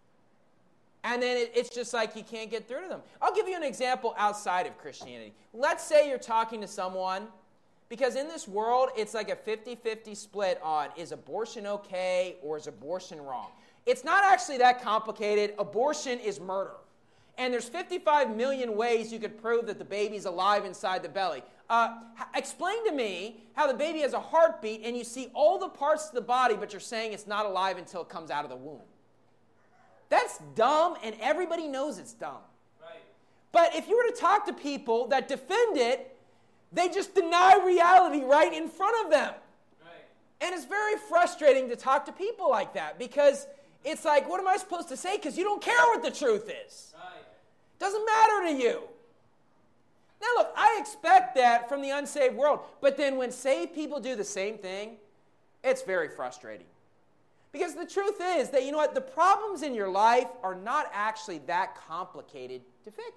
And then it's just like you can't get through to them. I'll give you an example outside of Christianity. Let's say you're talking to someone, because in this world, it's like a 50-50 split on is abortion okay or is abortion wrong. It's not actually that complicated. Abortion is murder. And there's 55 million ways you could prove that the baby's alive inside the belly. Explain to me how the baby has a heartbeat and you see all the parts of the body, but you're saying it's not alive until it comes out of the womb. That's dumb, and everybody knows it's dumb. Right. But if you were to talk to people that defend it, they just deny reality right in front of them. Right. And it's very frustrating to talk to people like that because it's like, what am I supposed to say? Because you don't care what the truth is. Right. It doesn't matter to you. Now look, I expect that from the unsaved world. But then when saved people do the same thing, it's very frustrating. Because the truth is that, the problems in your life are not actually that complicated to fix.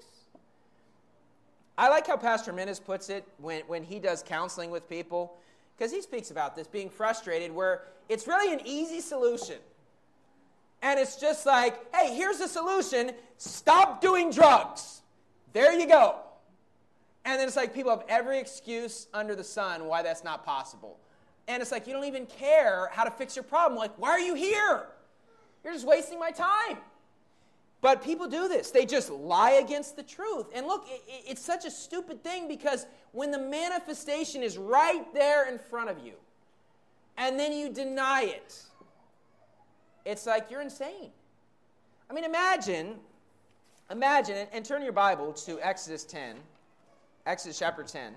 I like how Pastor Menace puts it when he does counseling with people, because he speaks about this, being frustrated, where it's really an easy solution. And it's just like, hey, here's the solution. Stop doing drugs. There you go. And then it's like people have every excuse under the sun why that's not possible. And it's like you don't even care how to fix your problem. Like, why are you here? You're just wasting my time. But people do this. They just lie against the truth. And look, it's such a stupid thing because when the manifestation is right there in front of you, and then you deny it, it's like you're insane. I mean, imagine, and turn your Bible to Exodus 10, Exodus chapter 10.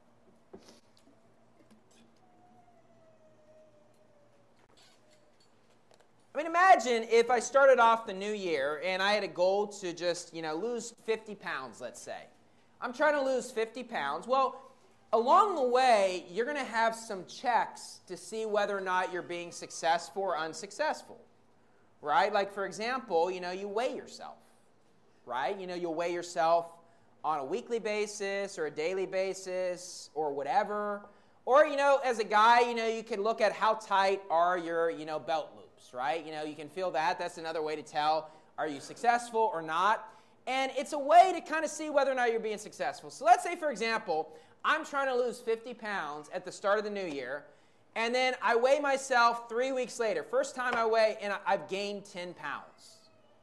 I mean, imagine if I started off the new year and I had a goal to just, lose 50 pounds, let's say. I'm trying to lose 50 pounds. Well, along the way, you're going to have some checks to see whether or not you're being successful or unsuccessful, right? Like, for example, you weigh yourself, right? You'll weigh yourself on a weekly basis or a daily basis or whatever. Or, as a guy, you can look at how tight are your, belt loops. Right? You can feel that. That's another way to tell, are you successful or not? And it's a way to kind of see whether or not you're being successful. So let's say, for example, I'm trying to lose 50 pounds at the start of the new year, and then I weigh myself 3 weeks later. First time I weigh, and I've gained 10 pounds.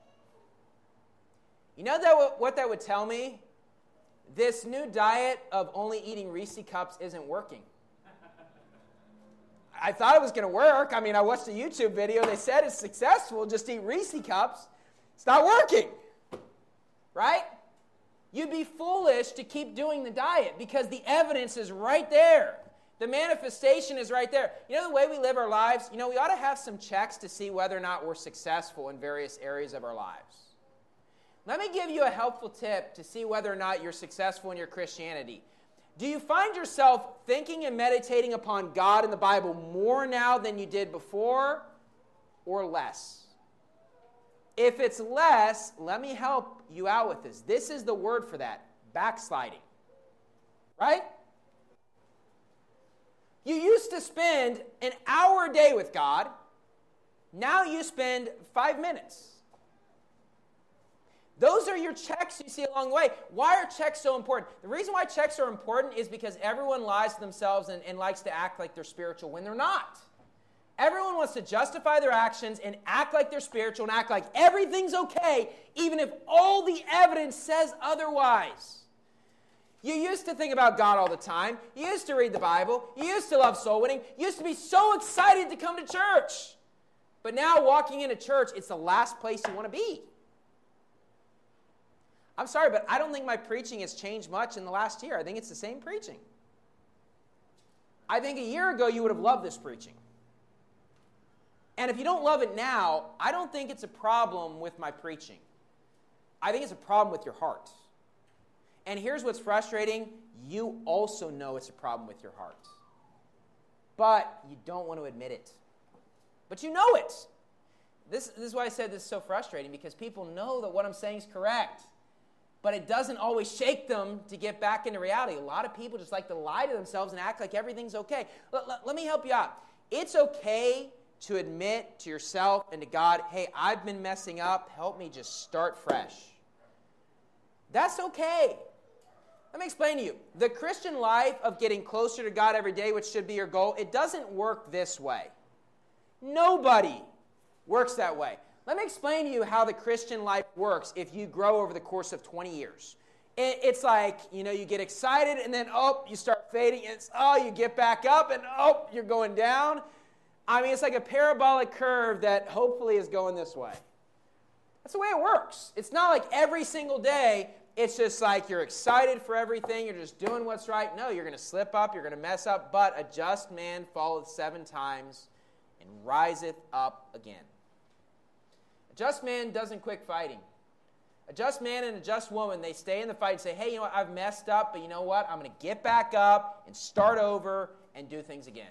You know what that would tell me? This new diet of only eating Reese Cups isn't working. I thought it was going to work. I mean, I watched a YouTube video. They said it's successful. Just eat Reese Cups. It's not working. Right? You'd be foolish to keep doing the diet because the evidence is right there. The manifestation is right there. The way we live our lives, we ought to have some checks to see whether or not we're successful in various areas of our lives. Let me give you a helpful tip to see whether or not you're successful in your Christianity. Do you find yourself thinking and meditating upon God in the Bible more now than you did before, or less? If it's less, let me help you out with this. This is the word for that, backsliding. Right? You used to spend an hour a day with God. Now you spend 5 minutes. Those are your checks you see along the way. Why are checks so important? The reason why checks are important is because everyone lies to themselves and likes to act like they're spiritual when they're not. Everyone wants to justify their actions and act like they're spiritual and act like everything's okay, even if all the evidence says otherwise. You used to think about God all the time. You used to read the Bible. You used to love soul winning. You used to be so excited to come to church. But now walking into church, it's the last place you want to be. I'm sorry, but I don't think my preaching has changed much in the last year. I think it's the same preaching. I think a year ago you would have loved this preaching. And if you don't love it now, I don't think it's a problem with my preaching. I think it's a problem with your heart. And here's what's frustrating. You also know it's a problem with your heart. But you don't want to admit it. But you know it. This is why I said this is so frustrating, because people know that what I'm saying is correct. But it doesn't always shake them to get back into reality. A lot of people just like to lie to themselves and act like everything's okay. Let me help you out. It's okay to admit to yourself and to God, hey, I've been messing up. Help me just start fresh. That's okay. Let me explain to you. The Christian life of getting closer to God every day, which should be your goal, it doesn't work this way. Nobody works that way. Let me explain to you how the Christian life works if you grow over the course of 20 years. It's like, you get excited and then, you start fading. You get back up and, you're going down. I mean, it's like a parabolic curve that hopefully is going this way. That's the way it works. It's not like every single day, it's just like you're excited for everything. You're just doing what's right. No, you're going to slip up. You're going to mess up. But a just man falleth 7 times and riseth up again. A just man doesn't quit fighting. A just man and a just woman, they stay in the fight and say, hey, I've messed up, but you know what? I'm going to get back up and start over and do things again.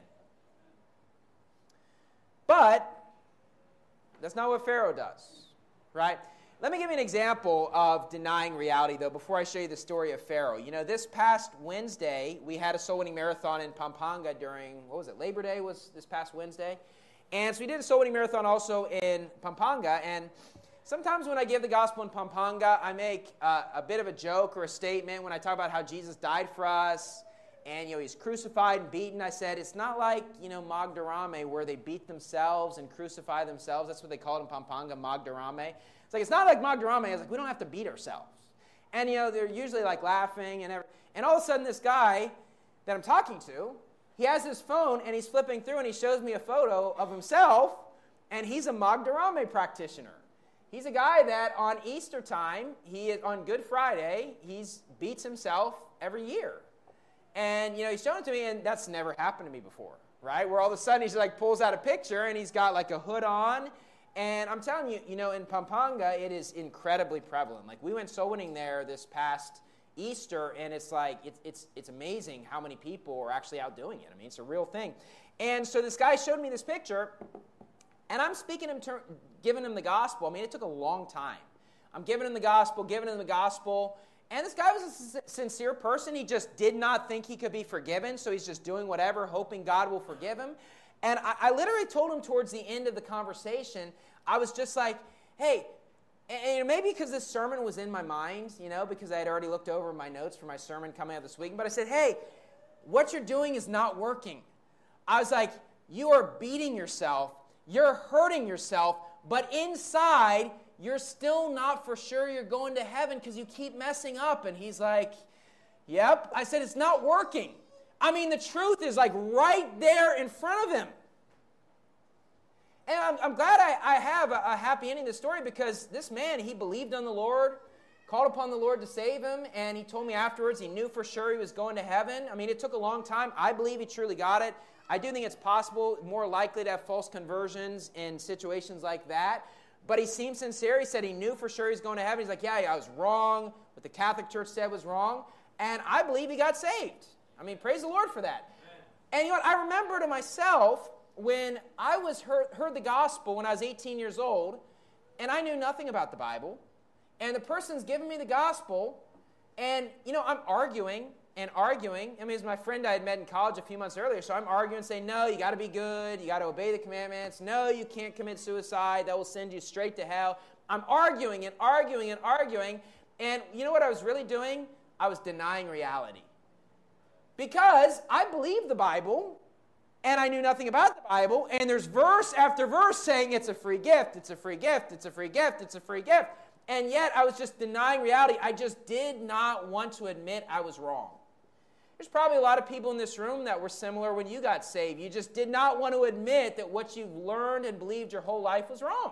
But that's not what Pharaoh does, right? Let me give you an example of denying reality, though, before I show you the story of Pharaoh. This past Wednesday, we had a soul-winning marathon in Pampanga during, Labor Day was this past Wednesday. And so we did a soul-winning marathon also in Pampanga. And sometimes when I give the gospel in Pampanga, I make a bit of a joke or a statement when I talk about how Jesus died for us. And, he's crucified and beaten. I said, it's not like, Magdarame, where they beat themselves and crucify themselves. That's what they call it in Pampanga, Magdarame. It's like, it's not like Magdarame. It's like, we don't have to beat ourselves. And, they're usually, laughing. And all of a sudden, this guy that I'm talking to, he has his phone, and he's flipping through, and he shows me a photo of himself, and he's a Magdarame practitioner. He's a guy that on Easter time, on Good Friday, he beats himself every year. And, he's shown it to me, and that's never happened to me before, right? Where all of a sudden, he pulls out a picture, and he's got, a hood on. And I'm telling you, in Pampanga, it is incredibly prevalent. We went soul winning there this past Easter, and it's it's amazing how many people are actually out doing it. I mean, it's a real thing. And so this guy showed me this picture, and I'm giving him the gospel. I mean, it took a long time. I'm giving him the gospel, and this guy was a sincere person. He just did not think he could be forgiven, so he's just doing whatever, hoping God will forgive him. And I literally told him towards the end of the conversation, I was just like, hey, and maybe because this sermon was in my mind, because I had already looked over my notes for my sermon coming out this week, but I said, hey, what you're doing is not working. I was like, you are beating yourself, you're hurting yourself, but inside, you're still not for sure you're going to heaven because you keep messing up. And he's like, yep. I said, it's not working. I mean, the truth is right there in front of him. And I'm glad I have a happy ending to the story, because this man, he believed on the Lord, called upon the Lord to save him, and he told me afterwards he knew for sure he was going to heaven. I mean, it took a long time. I believe he truly got it. I do think it's possible, more likely to have false conversions in situations like that. but he seemed sincere. He said he knew for sure he's going to heaven. He's like, yeah, I was wrong. What the Catholic Church said was wrong. And I believe he got saved. I mean, praise the Lord for that. And you know what? I remember to myself when I heard the gospel when I was 18 years old, and I knew nothing about the Bible, and the person's giving me the gospel, and, you know, I'm arguing and arguing. I mean, it was my friend I had met in college a few months earlier, so I'm arguing, saying, no, you got to be good, you got to obey the commandments, no, you can't commit suicide, that will send you straight to hell. I'm arguing and arguing and arguing, and you know what I was really doing? I was denying reality. Because I believed the Bible, and I knew nothing about the Bible, and there's verse after verse saying it's a free gift, it's a free gift, it's a free gift, it's a free gift. And yet I was just denying reality. I just did not want to admit I was wrong. There's probably a lot of people in this room that were similar when you got saved. You just did not want to admit that what you've learned and believed your whole life was wrong.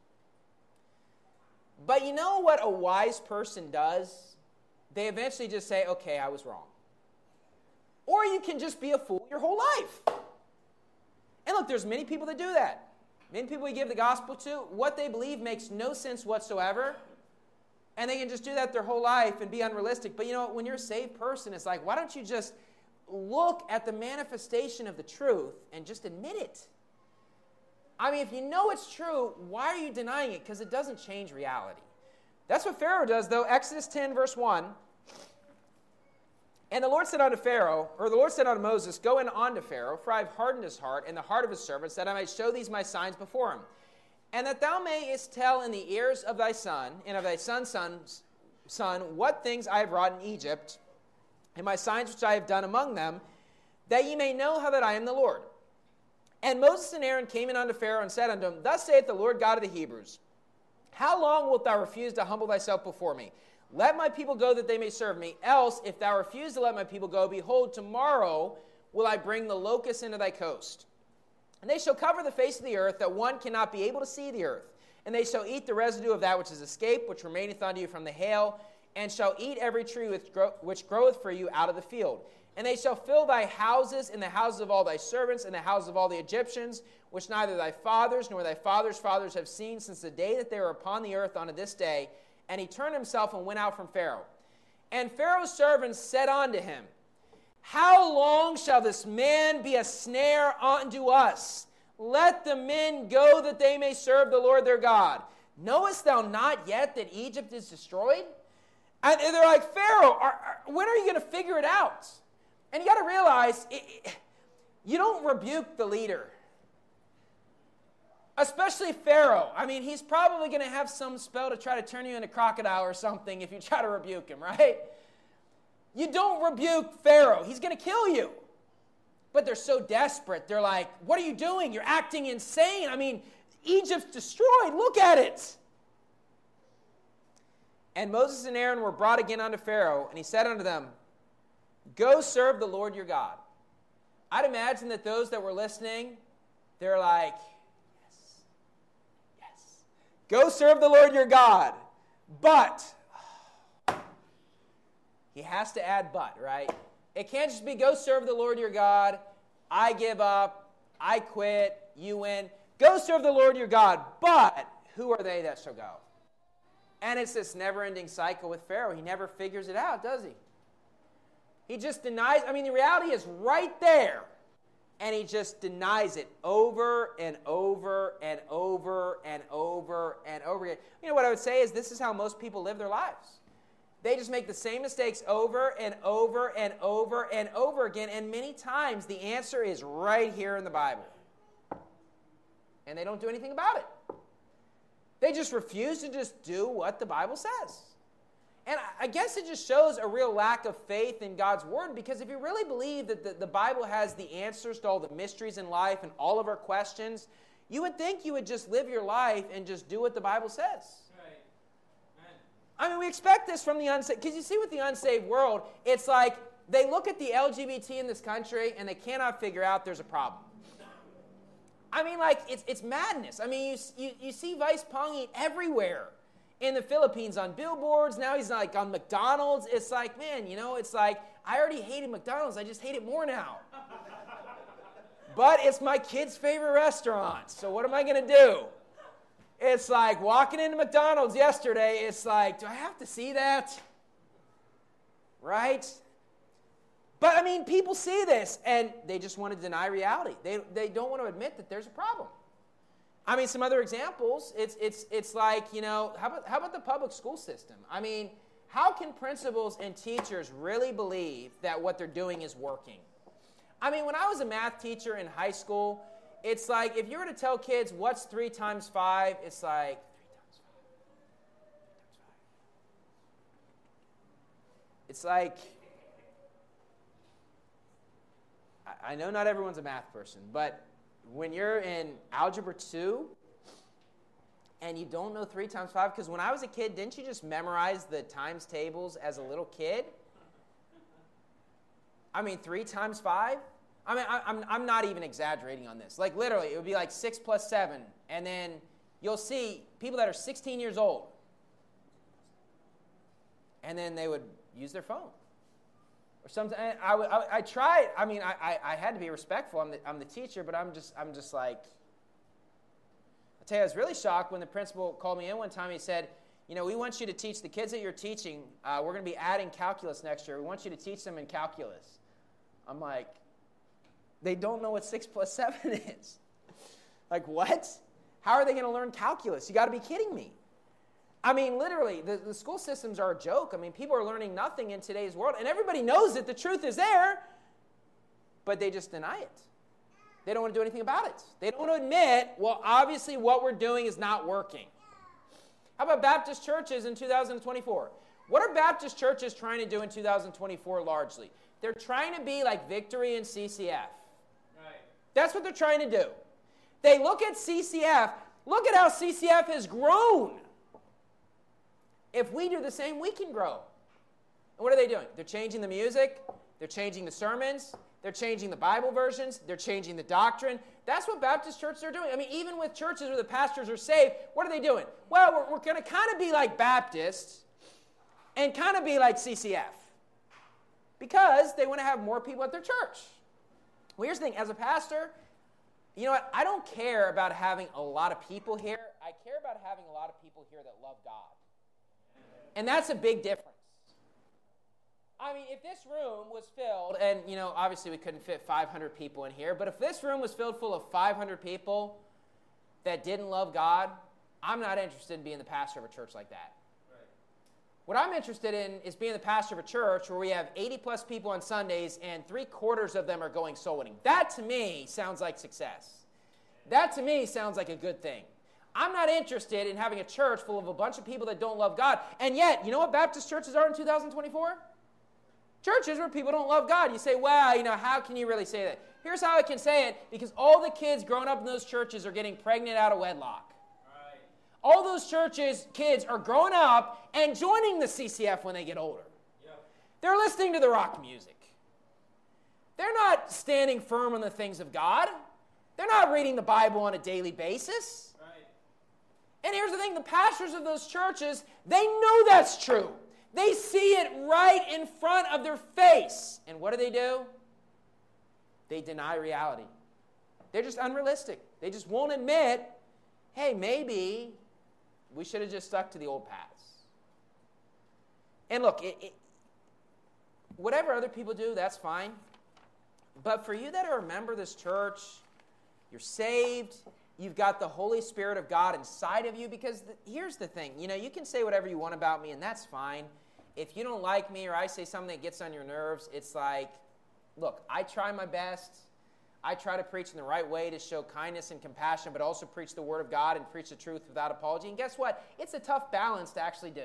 But you know what a wise person does? They eventually just say, okay, I was wrong. Or you can just be a fool your whole life. And look, there's many people that do that. Many people we give the gospel to, what they believe makes no sense whatsoever. And they can just do that their whole life and be unrealistic. But you know, when you're a saved person, it's like, why don't you just look at the manifestation of the truth and just admit it? I mean, if you know it's true, why are you denying it? Because it doesn't change reality. That's what Pharaoh does, though. Exodus 10, verse 1. And the Lord said unto Pharaoh, or the Lord said unto Moses, go in unto Pharaoh, for I have hardened his heart and the heart of his servants, that I might show these my signs before him. And that thou mayest tell in the ears of thy son, and of thy son's son, what things I have wrought in Egypt, and my signs which I have done among them, that ye may know how that I am the Lord. And Moses and Aaron came in unto Pharaoh, and said unto him, thus saith the Lord God of the Hebrews, how long wilt thou refuse to humble thyself before me? Let my people go that they may serve me. Else, if thou refuse to let my people go, behold, tomorrow will I bring the locusts into thy coast. And they shall cover the face of the earth, that one cannot be able to see the earth. And they shall eat the residue of that which is escaped, which remaineth unto you from the hail, and shall eat every tree which groweth for you out of the field. And they shall fill thy houses, and the houses of all thy servants, and the houses of all the Egyptians, which neither thy fathers nor thy fathers' fathers have seen since the day that they were upon the earth unto this day. And he turned himself and went out from Pharaoh. And Pharaoh's servants said unto him, how long shall this man be a snare unto us? Let the men go that they may serve the Lord their God. Knowest thou not yet that Egypt is destroyed? And they're like, Pharaoh, when are you going to figure it out? And you got to realize, you don't rebuke the leader. Especially Pharaoh. I mean, he's probably going to have some spell to try to turn you into a crocodile or something if you try to rebuke him, right? You don't rebuke Pharaoh. He's going to kill you. But they're so desperate. They're like, what are you doing? You're acting insane. I mean, Egypt's destroyed. Look at it. And Moses and Aaron were brought again unto Pharaoh, and he said unto them, go serve the Lord your God. I'd imagine that those that were listening, they're like, yes. Go serve the Lord your God. But, he has to add but, right? It can't just be go serve the Lord your God, I give up, I quit, you win. Go serve the Lord your God, but who are they that shall go? And it's this never-ending cycle with Pharaoh. He never figures it out, does he? He just denies. I mean, the reality is right there. And he just denies it over and over and over and over and over again. You know what I would say is this is how most people live their lives. They just make the same mistakes over and over and over and over again. And many times the answer is right here in the Bible. And they don't do anything about it. They just refuse to just do what the Bible says. And I guess it just shows a real lack of faith in God's Word, because if you really believe that the Bible has the answers to all the mysteries in life and all of our questions, you would think you would just live your life and just do what the Bible says. Right. I mean, we expect this from the unsaved, because you see with the unsaved world, it's like they look at the LGBT in this country and they cannot figure out there's a problem. I mean, like, it's madness. I mean, you see Vice Pong everywhere in the Philippines on billboards. Now he's like on McDonald's. It's like, man, you know, it's like, I already hated McDonald's. I just hate it more now. But it's my kid's favorite restaurant. So what am I going to do? It's like walking into McDonald's yesterday. It's like, do I have to see that? Right? But, I mean, people see this, and they just want to deny reality. They don't want to admit that there's a problem. I mean, some other examples, it's like, how about the public school system? I mean, how can principals and teachers really believe that what they're doing is working? I mean, when I was a math teacher in high school, it's like if you were to tell kids what's 3 times 5, it's like 3 times 5. It's like, I know not everyone's a math person, but when you're in Algebra 2 and you don't know 3 times 5, because when I was a kid, didn't you just memorize the times tables as a little kid? I mean, 3 times 5? I mean, I'm not even exaggerating on this. Like, literally, it would be like 6 plus 7, and then you'll see people that are 16 years old, and then they would use their phone. Or something. I tried. I mean, I had to be respectful. I'm the teacher, but I'm just like. I tell you, I was really shocked when the principal called me in one time. He said, we want you to teach the kids that you're teaching. We're going to be adding calculus next year. We want you to teach them in calculus. I'm like, they don't know what 6 plus 7 is. Like, what? How are they going to learn calculus? You got to be kidding me. I mean, literally, the school systems are a joke. I mean, people are learning nothing in today's world, and everybody knows that the truth is there, but they just deny it. They don't want to do anything about it. They don't want to admit, well, obviously what we're doing is not working. How about Baptist churches in 2024? What are Baptist churches trying to do in 2024 largely? They're trying to be like Victory and CCF. Right. That's what they're trying to do. They look at CCF. Look at how CCF has grown. If we do the same, we can grow. And what are they doing? They're changing the music. They're changing the sermons. They're changing the Bible versions. They're changing the doctrine. That's what Baptist churches are doing. I mean, even with churches where the pastors are saved, what are they doing? Well, we're going to kind of be like Baptists and kind of be like CCF because they want to have more people at their church. Well, here's the thing. As a pastor, you know what? I don't care about having a lot of people here. I care about having a lot of people here that love God. And that's a big difference. I mean, if this room was filled, and, obviously we couldn't fit 500 people in here, but if this room was filled full of 500 people that didn't love God, I'm not interested in being the pastor of a church like that. Right. What I'm interested in is being the pastor of a church where we have 80-plus people on Sundays and 3/4 of them are going soul winning. That, to me, sounds like success. That, to me, sounds like a good thing. I'm not interested in having a church full of a bunch of people that don't love God. And yet, you know what Baptist churches are in 2024? Churches where people don't love God. You say, well, how can you really say that? Here's how I can say it, because all the kids growing up in those churches are getting pregnant out of wedlock. Right. All those kids are growing up and joining the CCF when they get older. Yep. They're listening to the rock music. They're not standing firm on the things of God. They're not reading the Bible on a daily basis. Right. And here's the thing, the pastors of those churches, they know that's true. They see it right in front of their face. And what do? They deny reality. They're just unrealistic. They just won't admit, hey, maybe we should have just stuck to the old paths. And look, whatever other people do, that's fine. But for you that are a member of this church, you're saved, you've got the Holy Spirit of God inside of you, because here's the thing. You can say whatever you want about me, and that's fine. If you don't like me or I say something that gets on your nerves, it's like, look, I try my best. I try to preach in the right way to show kindness and compassion, but also preach the Word of God and preach the truth without apology. And guess what? It's a tough balance to actually do.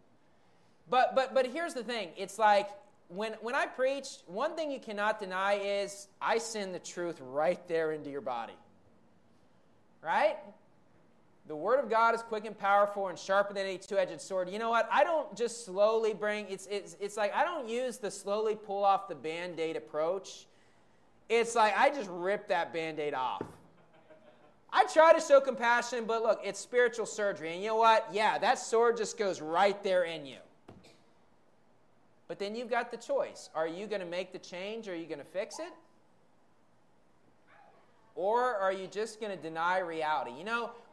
But here's the thing. It's like when I preach, one thing you cannot deny is I send the truth right there into your body. Right? The Word of God is quick and powerful and sharper than any two-edged sword. You know what? I don't just slowly it's like I don't use the slowly pull off the Band-Aid approach. It's like I just rip that Band-Aid off. I try to show compassion, but look, it's spiritual surgery. And you know what? Yeah, that sword just goes right there in you. But then you've got the choice. Are you going to make the change or are you going to fix it? Or are you just going to deny reality?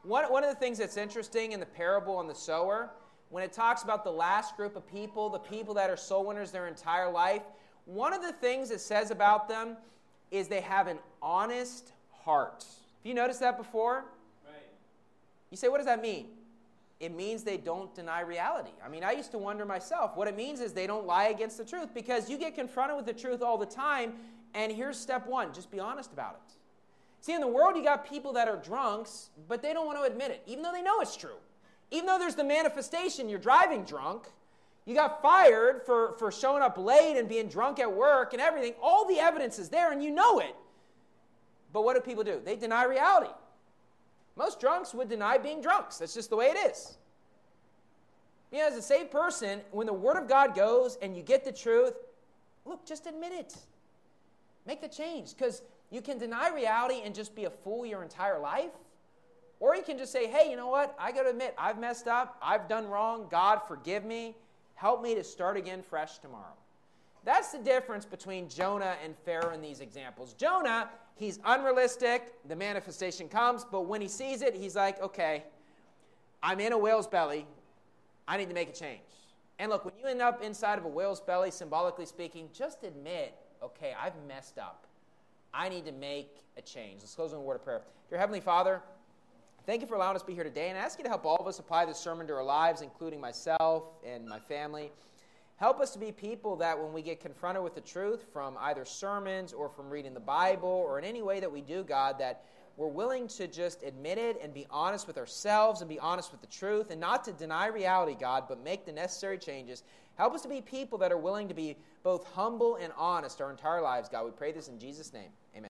One of the things that's interesting in the parable on the sower, when it talks about the last group of people, the people that are soul winners their entire life, one of the things it says about them is they have an honest heart. Have you noticed that before? Right. You say, what does that mean? It means they don't deny reality. I mean, I used to wonder myself. What it means is they don't lie against the truth, because you get confronted with the truth all the time, and here's step one, just be honest about it. See, in the world, you got people that are drunks, but they don't want to admit it, even though they know it's true. Even though there's the manifestation, you're driving drunk, you got fired for showing up late and being drunk at work and everything. All the evidence is there, and you know it. But what do people do? They deny reality. Most drunks would deny being drunks. That's just the way it is. You know, as a saved person, when the Word of God goes and you get the truth, look, just admit it. Make the change, because you can deny reality and just be a fool your entire life. Or you can just say, hey, you know what? I got to admit, I've messed up. I've done wrong. God, forgive me. Help me to start again fresh tomorrow. That's the difference between Jonah and Pharaoh in these examples. Jonah, he's unrealistic. The manifestation comes. But when he sees it, he's like, okay, I'm in a whale's belly. I need to make a change. And look, when you end up inside of a whale's belly, symbolically speaking, just admit, okay, I've messed up. I need to make a change. Let's close with a word of prayer. Dear Heavenly Father, thank you for allowing us to be here today, and I ask you to help all of us apply this sermon to our lives, including myself and my family. Help us to be people that when we get confronted with the truth from either sermons or from reading the Bible or in any way that we do, God, that we're willing to just admit it and be honest with ourselves and be honest with the truth, and not to deny reality, God, but make the necessary changes. Help us to be people that are willing to be both humble and honest our entire lives, God. We pray this in Jesus' name. Amen.